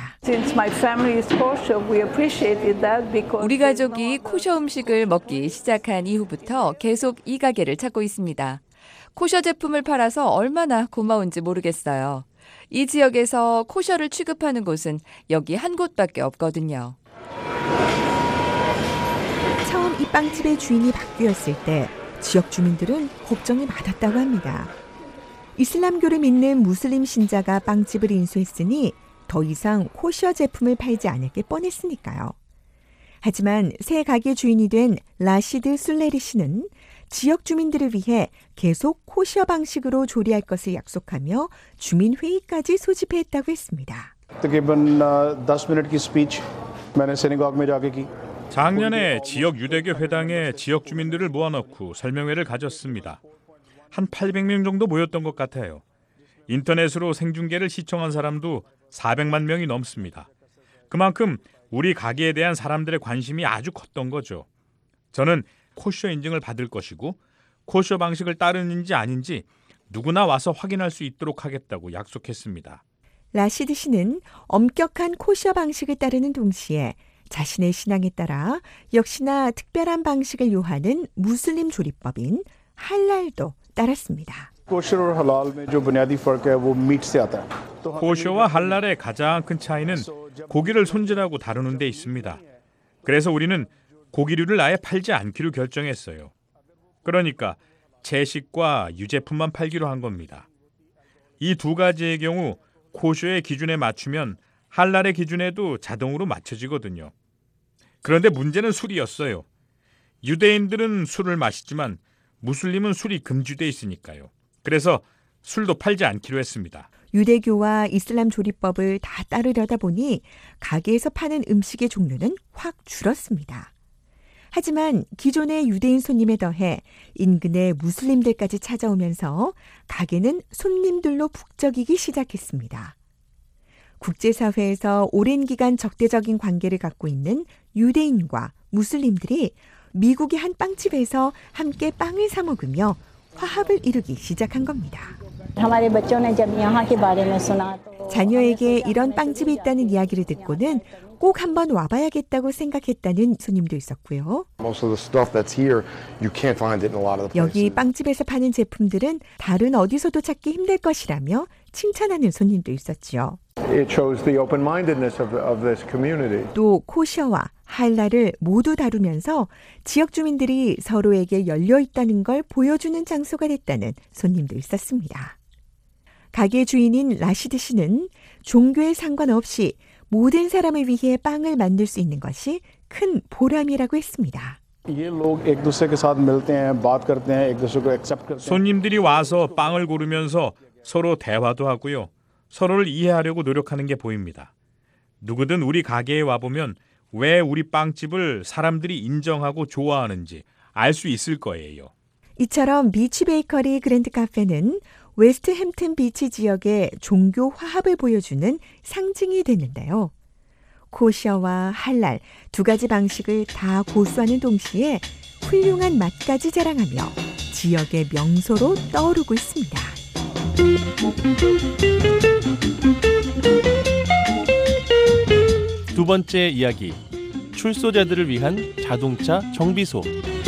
우리 가족이 코셔 음식을 먹기 시작한 이후부터 계속 이 가게를 찾고 있습니다. 코셔 제품을 팔아서 얼마나 고마운지 모르겠어요. 이 지역에서 코셔를 취급하는 곳은 여기 한 곳밖에 없거든요. 처음 이 빵집의 주인이 바뀌었을 때 지역 주민들은 걱정이 많았다고 합니다. 이슬람교를 믿는 무슬림 신자가 빵집을 인수했으니 더 이상 코셔 제품을 팔지 않을 게 뻔했으니까요. 하지만 새 가게 주인이 된 라시드 술레리 씨는 지역 주민들을 위해 계속 코셔 방식으로 조리할 것을 약속하며 주민회의까지 소집했다고 했습니다. तकरीबन दस मिनट की स्पीच मैंने सिनेगॉग में जाके की 작년에 지역 유대교 회당에 지역 주민들을 모아놓고 설명회를 가졌습니다. 한 팔백 명 정도 모였던 것 같아요. 인터넷으로 생중계를 시청한 사람도 사백만 명이 넘습니다. 그만큼 우리 가게에 대한 사람들의 관심이 아주 컸던 거죠. 저는 코셔 인증을 받을 것이고 코셔 방식을 따르는지 아닌지 누구나 와서 확인할 수 있도록 하겠다고 약속했습니다. 라시드 씨는 엄격한 코셔 방식을 따르는 동시에 자신의 신앙에 따라 역시나 특별한 방식을 요하는 무슬림 조리법인 할랄도 따랐습니다. 코셔와 할랄의 가장 큰 차이는 고기를 손질하고 다루는 데 있습니다. 그래서 우리는 고기류를 아예 팔지 않기로 결정했어요. 그러니까 채식과 유제품만 팔기로 한 겁니다. 이 두 가지의 경우 코셔의 기준에 맞추면 할랄의 기준에도 자동으로 맞춰지거든요. 그런데 문제는 술이었어요. 유대인들은 술을 마시지만 무슬림은 술이 금지돼 있으니까요. 그래서 술도 팔지 않기로 했습니다. 유대교와 이슬람 조리법을 다 따르려다 보니 가게에서 파는 음식의 종류는 확 줄었습니다. 하지만 기존의 유대인 손님에 더해 인근의 무슬림들까지 찾아오면서 가게는 손님들로 북적이기 시작했습니다. 국제사회에서 오랜 기간 적대적인 관계를 갖고 있는 유대인과 무슬림들이 미국의 한 빵집에서 함께 빵을 사 먹으며 화합을 이루기 시작한 겁니다. 자녀에게 이런 빵집이 있다는 이야기를 듣고는 꼭 한번 와봐야겠다고 생각했다는 손님도 있었고요. 여기 빵집에서 파는 제품들은 다른 어디서도 찾기 힘들 것이라며 칭찬하는 손님도 있었죠. 또 코셔와 할랄을 모두 다루면서 지역 주민들이 서로에게 열려 있다는 걸 보여주는 장소가 됐다는 손님도 있었습니다. 가게 주인인 라시드 씨는 종교에 상관없이 모든 사람을 위해 빵을 만들 수 있는 것이 큰 보람이라고 했습니다. 손님들이 와서 빵을 고르면서 서로 대화도 하고요. 서로를 이해하려고 노력하는 게 보입니다. 누구든 우리 가게에 와보면 왜 우리 빵집을 사람들이 인정하고 좋아하는지 알 수 있을 거예요. 이처럼 비치 베이커리 그랜드 카페는 웨스트 햄튼 비치 지역의 종교 화합을 보여주는 상징이 됐는데요. 코셔와 할랄 두 가지 방식을 다 고수하는 동시에 훌륭한 맛까지 자랑하며 지역의 명소로 떠오르고 있습니다. 두 번째 이야기, 출소자들을 위한 자동차 정비소.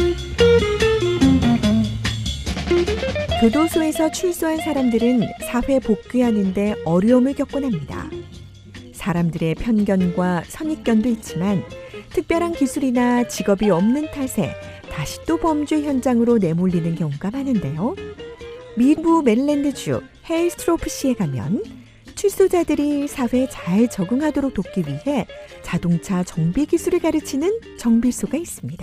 교도소에서 출소한 사람들은 사회 복귀하는 데 어려움을 겪곤 합니다. 사람들의 편견과 선입견도 있지만 특별한 기술이나 직업이 없는 탓에 다시 또 범죄 현장으로 내몰리는 경우가 많은데요. 미부 메릴랜드주 헤일스트로프시에 가면 출소자들이 사회에 잘 적응하도록 돕기 위해 자동차 정비 기술을 가르치는 정비소가 있습니다.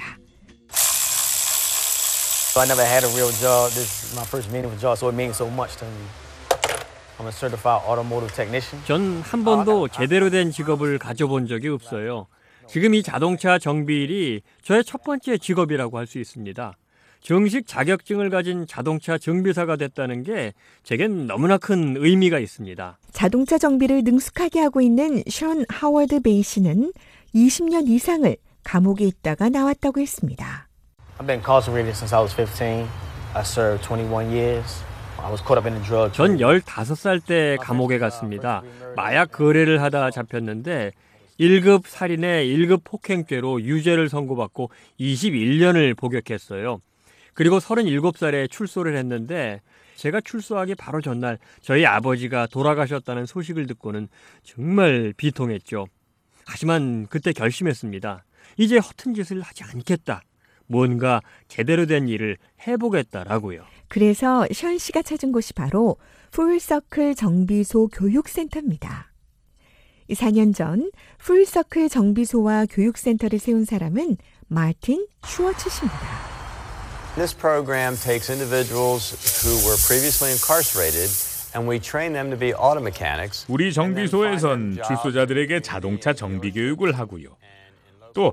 I never had a real job. This is my first meaningful job, so it means so much to me. I'm a certified automotive technician. 전 한 번도 제대로 된 직업을 가져본 적이 없어요. 지금 이 자동차 정비일이 저의 첫 번째 직업이라고 할 수 있습니다. 정식 자격증을 가진 자동차 정비사가 됐다는 게 제겐 너무나 큰 의미가 있습니다. 자동차 정비를 능숙하게 하고 있는 션 하워드 베이 씨는 이십 년 이상을 감옥에 있다가 나왔다고 했습니다. I've been incarcerated since I was fifteen. I served twenty-one years. I was caught up in the drug. 전 열다섯 살 때 감옥에 갔습니다. 마약 거래를 하다 잡혔는데 일 급 살인에 일 급 폭행죄로 유죄를 선고받고 이십일 년을 복역했어요. 그리고 서른일곱 살에 출소를 했는데 제가 출소하기 바로 전날 저희 아버지가 돌아가셨다는 소식을 듣고는 정말 비통했죠. 하지만 그때 결심했습니다. 이제 허튼 짓을 하지 않겠다. 뭔가 제대로 된 일을 해보겠다라고요. 그래서 션 씨가 찾은 곳이 바로 풀서클 정비소 교육센터입니다. 사 년 전 풀서클 정비소와 교육센터를 세운 사람은 마틴 슈워츠 씨입니다. This program takes individuals who were previously incarcerated and we train them to be auto mechanics. 우리 정비소에선 출소자들에게 자동차 정비 교육을 하고요. 또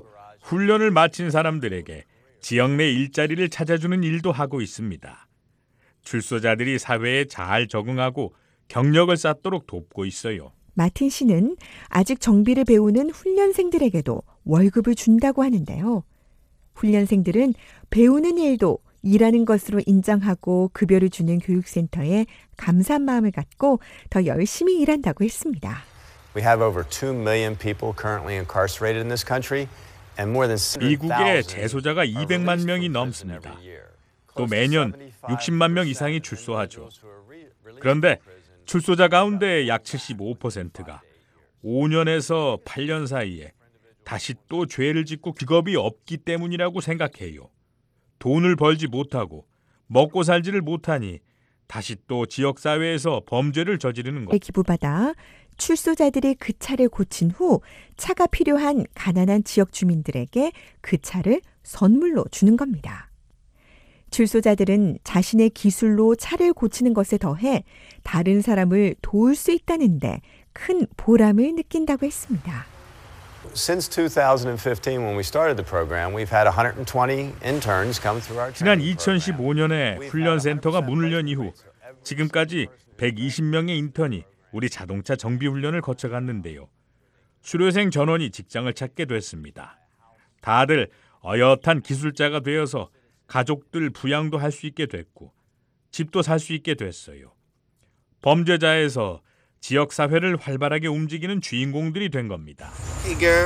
훈련을 마친 사람들에게 지역 내 일자리를 찾아주는 일도 하고 있습니다. 출소자들이 사회에 잘 적응하고 경력을 쌓도록 돕고 있어요. 마틴 씨는 아직 정비를 배우는 훈련생들에게도 월급을 준다고 하는데요. 훈련생들은 배우는 일도 일하는 것으로 인정하고 급여를 주는 교육센터에 감사한 마음을 갖고 더 열심히 일한다고 했습니다. We have over two million people currently incarcerated in this country, and more than 미국의 재소자가 이백만 명이 넘습니다. 또 매년 육십만 명 이상이 출소하죠. 그런데 출소자 가운데 약 칠십오 퍼센트가 오 년에서 팔 년 사이에 다시 또 죄를 짓고 직업이 없기 때문이라고 생각해요. 돈을 벌지 못하고 먹고 살지를 못하니 다시 또 지역사회에서 범죄를 저지르는 것. 기부받아 출소자들이 그 차를 고친 후 차가 필요한 가난한 지역 주민들에게 그 차를 선물로 주는 겁니다. 출소자들은 자신의 기술로 차를 고치는 것에 더해 다른 사람을 도울 수 있다는데 큰 보람을 느낀다고 했습니다. Since two thousand fifteen, when we started the program, we've had one hundred twenty interns come through our 지난 training 이천십오 년에 훈련센터가 문을 연 이후 지금까지 백이십 명의 인턴이 우리 자동차 정비 훈련을 거쳐갔는데요. 수료생 전원이 직장을 찾게 됐습니다. 다들 어엿한 기술자가 되어서 가족들 부양도 할 수 있게 됐고 집도 살 수 있게 됐어요. 범죄자에서 지역사회를 활발하게 움직이는 주인공들이 된 겁니다. Hey girl.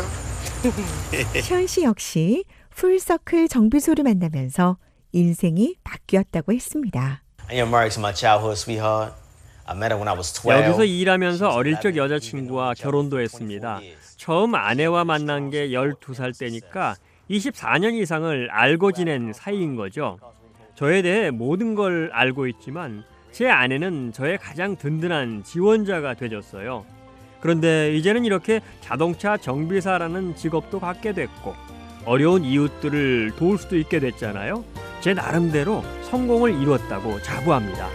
션 씨 역시 풀서클 정비소를 만나면서 인생이 바뀌었다고 했습니다. And your Mark's my childhood sweetheart. I met her when I was twelve. 여기서 일하면서 어릴 적 여자친구와 결혼도 했습니다. 처음 아내와 만난 게 열두 살 때니까 이십사 년 이상을 알고 지낸 사이인 거죠. 저에 대해 모든 걸 알고 있지만 제 아내는 저의 가장 든든한 지원자가 되줬어요. 그런데 이제는 이렇게 자동차 정비사라는 직업도 갖게 됐고 어려운 이웃들을 도울 수도 있게 됐잖아요. 제 나름대로 성공을 이뤘다고 자부합니다.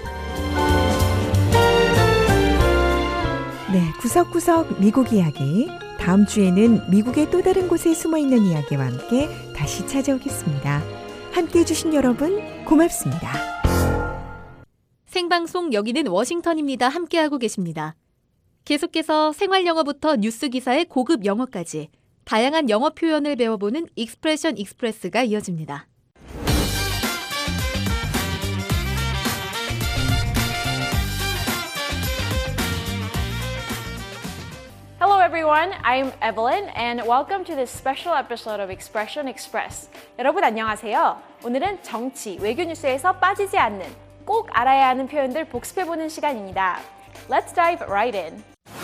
네, 구석구석 미국 이야기. 다음 주에는 미국의 또 다른 곳에 숨어있는 이야기와 함께 다시 찾아오겠습니다. 함께해 주신 여러분 고맙습니다. 생방송 여기는 워싱턴입니다. 함께하고 계십니다. 계속해서 생활 영어부터 뉴스 기사의 고급 영어까지 다양한 영어 표현을 배워보는 익스프레션 익스프레스가 이어집니다. Hello everyone, I'm Evelyn and welcome to this special episode of Expression Express. 여러분 안녕하세요. 오늘은 정치, 외교 뉴스에서 빠지지 않는 꼭 알아야 하는 표현들 복습해보는 시간입니다. Let's dive right in.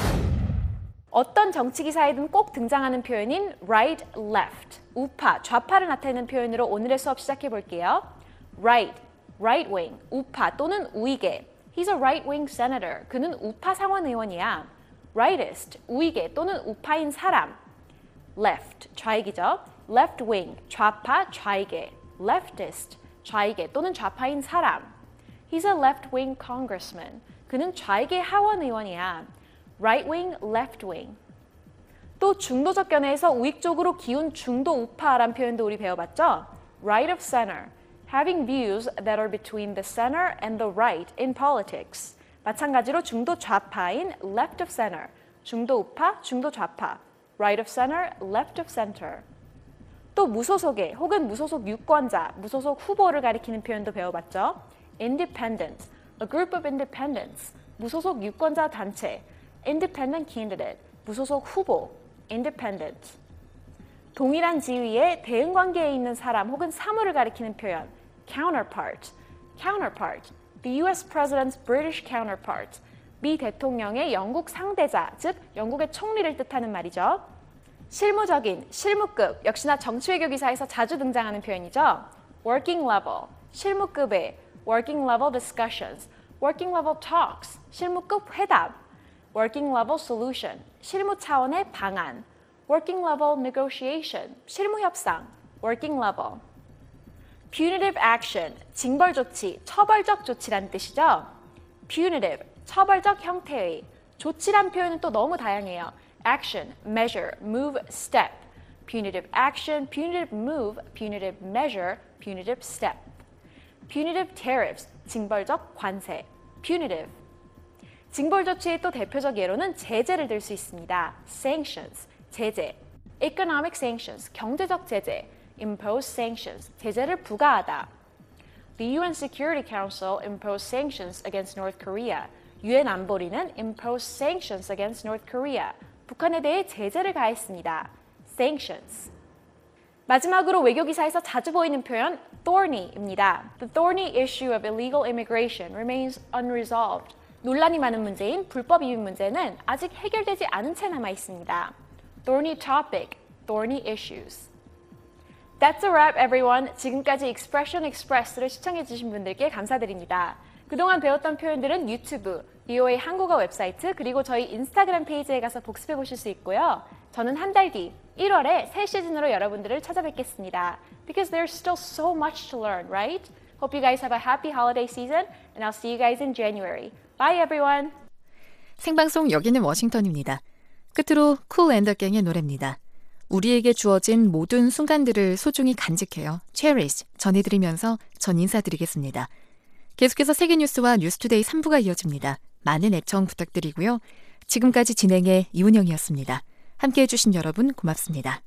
어떤 정치 기사에든 꼭 등장하는 표현인 right, left, 우파, 좌파를 나타내는 표현으로 오늘의 수업 시작해볼게요. right, right wing, 우파 또는 우익계. He's a right-wing senator. 그는 우파 상원 의원이야. rightist, 우익계 또는 우파인 사람. left, 좌익이죠. left wing, 좌파, 좌익계. leftist, 좌익계 또는 좌파인 사람. He's a left-wing congressman. 그는 좌익의 하원 의원이야. right-wing, left-wing. 또 중도적 견해에서 우익 쪽으로 기운 중도 우파란 표현도 우리 배워봤죠? right of center, having views that are between the center and the right in politics. 마찬가지로 중도 좌파인 left of center, 중도 우파, 중도 좌파, right of center, left of center. 또 무소속의 혹은 무소속 유권자, 무소속 후보를 가리키는 표현도 배워봤죠? independent, a group of independents, 무소속 유권자 단체, independent candidate, 무소속 후보, independent. 동일한 지위에 대응 관계에 있는 사람 혹은 사물을 가리키는 표현, counterpart, counterpart, the U S President's British counterpart, 미 대통령의 영국 상대자, 즉 영국의 총리를 뜻하는 말이죠. 실무적인, 실무급, 역시나 정치외교 기사에서 자주 등장하는 표현이죠. working level, 실무급의 working level discussions, working level talks, 실무급 회담, working level solution, 실무 차원의 방안, working level negotiation, 실무 협상, working level. punitive action, 징벌 조치, 처벌적 조치란 뜻이죠. punitive, 처벌적 형태의, 조치란 표현은 또 너무 다양해요. action, measure, move, step. punitive action, punitive move, punitive measure, punitive step. punitive tariffs, 징벌적 관세, punitive. 징벌 조치의 또 대표적 예로는 제재를 들 수 있습니다. sanctions, 제재. economic sanctions, 경제적 제재. impose sanctions, 제재를 부과하다. The U N Security Council imposed sanctions against North Korea. 유엔 안보리는 impose sanctions against North Korea. 북한에 대해 제재를 가했습니다. sanctions. 마지막으로 외교기사에서 자주 보이는 표현 thorny입니다. The thorny issue of illegal immigration remains unresolved. 논란이 많은 문제인 불법 이민 문제는 아직 해결되지 않은 채 남아 있습니다. Thorny topic, thorny issues. That's a wrap, everyone. 지금까지 Expression Express를 시청해주신 분들께 감사드립니다. 그동안 배웠던 표현들은 유튜브, 비오에이 한국어 웹사이트, 그리고 저희 인스타그램 페이지에 가서 복습해보실 수 있고요. 저는 한 달 뒤 일월에 새 시즌으로 여러분들을 찾아뵙겠습니다. Because there's still so much to learn, right? Hope you guys have a happy holiday season, and I'll see you guys in January. Bye, everyone. 생방송 여기는 워싱턴입니다. 끝으로 쿨 앤 더 갱의 노래입니다. 우리에게 주어진 모든 순간들을 소중히 간직해요. Cherish 전해드리면서 전 인사드리겠습니다. 계속해서 세계뉴스와 뉴스투데이 삼 부가 이어집니다. 많은 애청 부탁드리고요. 지금까지 진행의 이은영이었습니다. 함께해 주신 여러분 고맙습니다.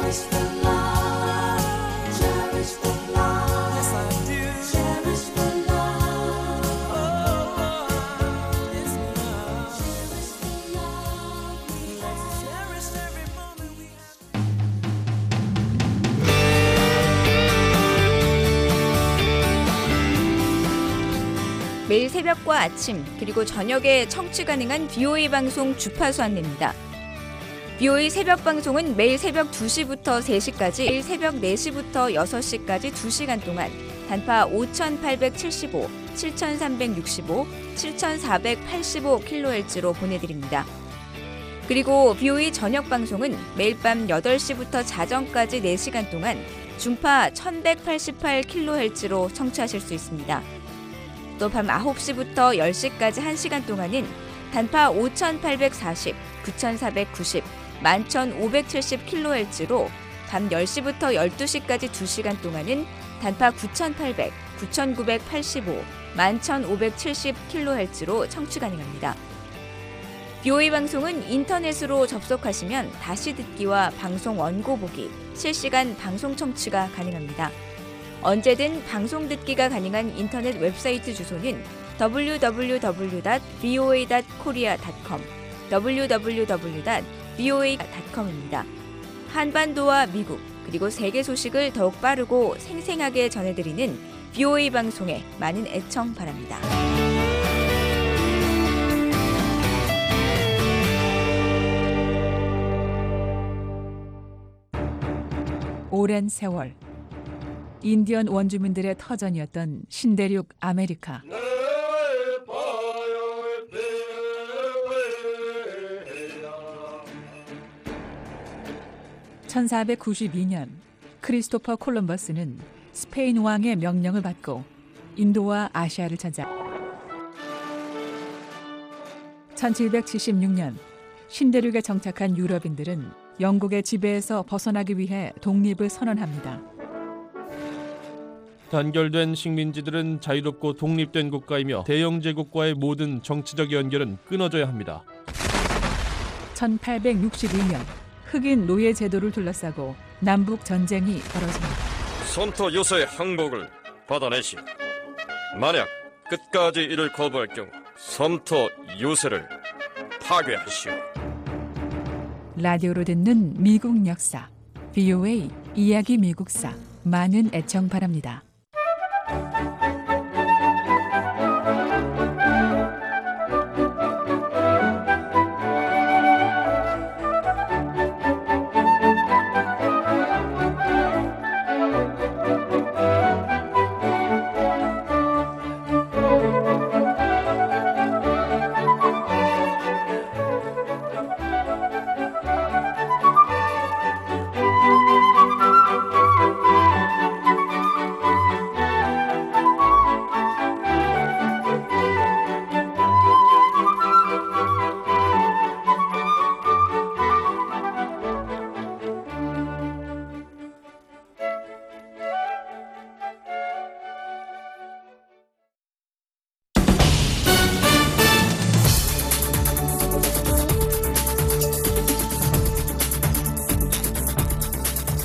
Cherish the love, cherish the love. Yes, I do. Cherish the love. Oh, yes, love. Cherish the love we have. Cherish every moment we have. 매일 새벽과 아침 그리고 저녁에 청취 가능한 비오에이 방송 주파수 안내입니다. 비오에이 새벽 방송은 매일 새벽 두 시부터 세 시까지, 매일 새벽 네 시부터 여섯 시까지 두 시간 동안 단파 오천팔백칠십오, 칠천삼백육십오, 칠천사백팔십오 킬로헤르츠로 보내드립니다. 그리고 비오에이 저녁 방송은 매일 밤 여덟 시부터 자정까지 네 시간 동안 중파 천백팔십팔 킬로헤르츠로 청취하실 수 있습니다. 또 밤 아홉 시부터 열 시까지 한 시간 동안은 단파 오천팔백사십, 구천사백구십, 만 천오백칠십 킬로헤르츠로 밤 열 시부터 열두 시까지 두 시간 동안은 단파 구천팔백, 구천구백팔십오, 만 천오백칠십 킬로헤르츠로 청취 가능합니다. 비오에이 방송은 인터넷으로 접속하시면 다시 듣기와 방송 원고 보기, 실시간 방송 청취가 가능합니다. 언제든 방송 듣기가 가능한 인터넷 웹사이트 주소는 더블유 더블유 더블유 닷 비오에이 닷 코리아 닷 컴, 더블유 더블유 더블유 닷 비오에이 닷 컴입니다. 한반도와 미국 그리고 세계 소식을 더욱 빠르고 생생하게 전해드리는 비오에이 방송에 많은 애청 바랍니다. 오랜 세월 인디언 원주민들의 터전이었던 신대륙 아메리카. 천사백구십이 년 크리스토퍼 콜럼버스는 스페인 왕의 명령을 받고 인도와 아시아를 찾아 천칠백칠십육 년 신대륙에 정착한 유럽인들은 영국의 지배에서 벗어나기 위해 독립을 선언합니다. 단결된 식민지들은 자유롭고 독립된 국가이며 대영 제국과의 모든 정치적 연결은 끊어져야 합니다. 천팔백육십이 년 흑인 노예 제도를 둘러싸고 남북 전쟁이 벌어집니다. 솜토 요새의 항복을 받아내시오. 만약 끝까지 이를 거부할 경우 솜토 요새를 파괴하시오. 라디오로 듣는 미국 역사 비오에이 이야기 미국사 많은 애청 바랍니다.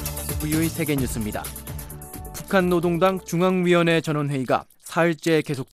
비오에이 세계 뉴스입니다. 북한 노동당 중앙위원회 전원회의가 사흘째 계속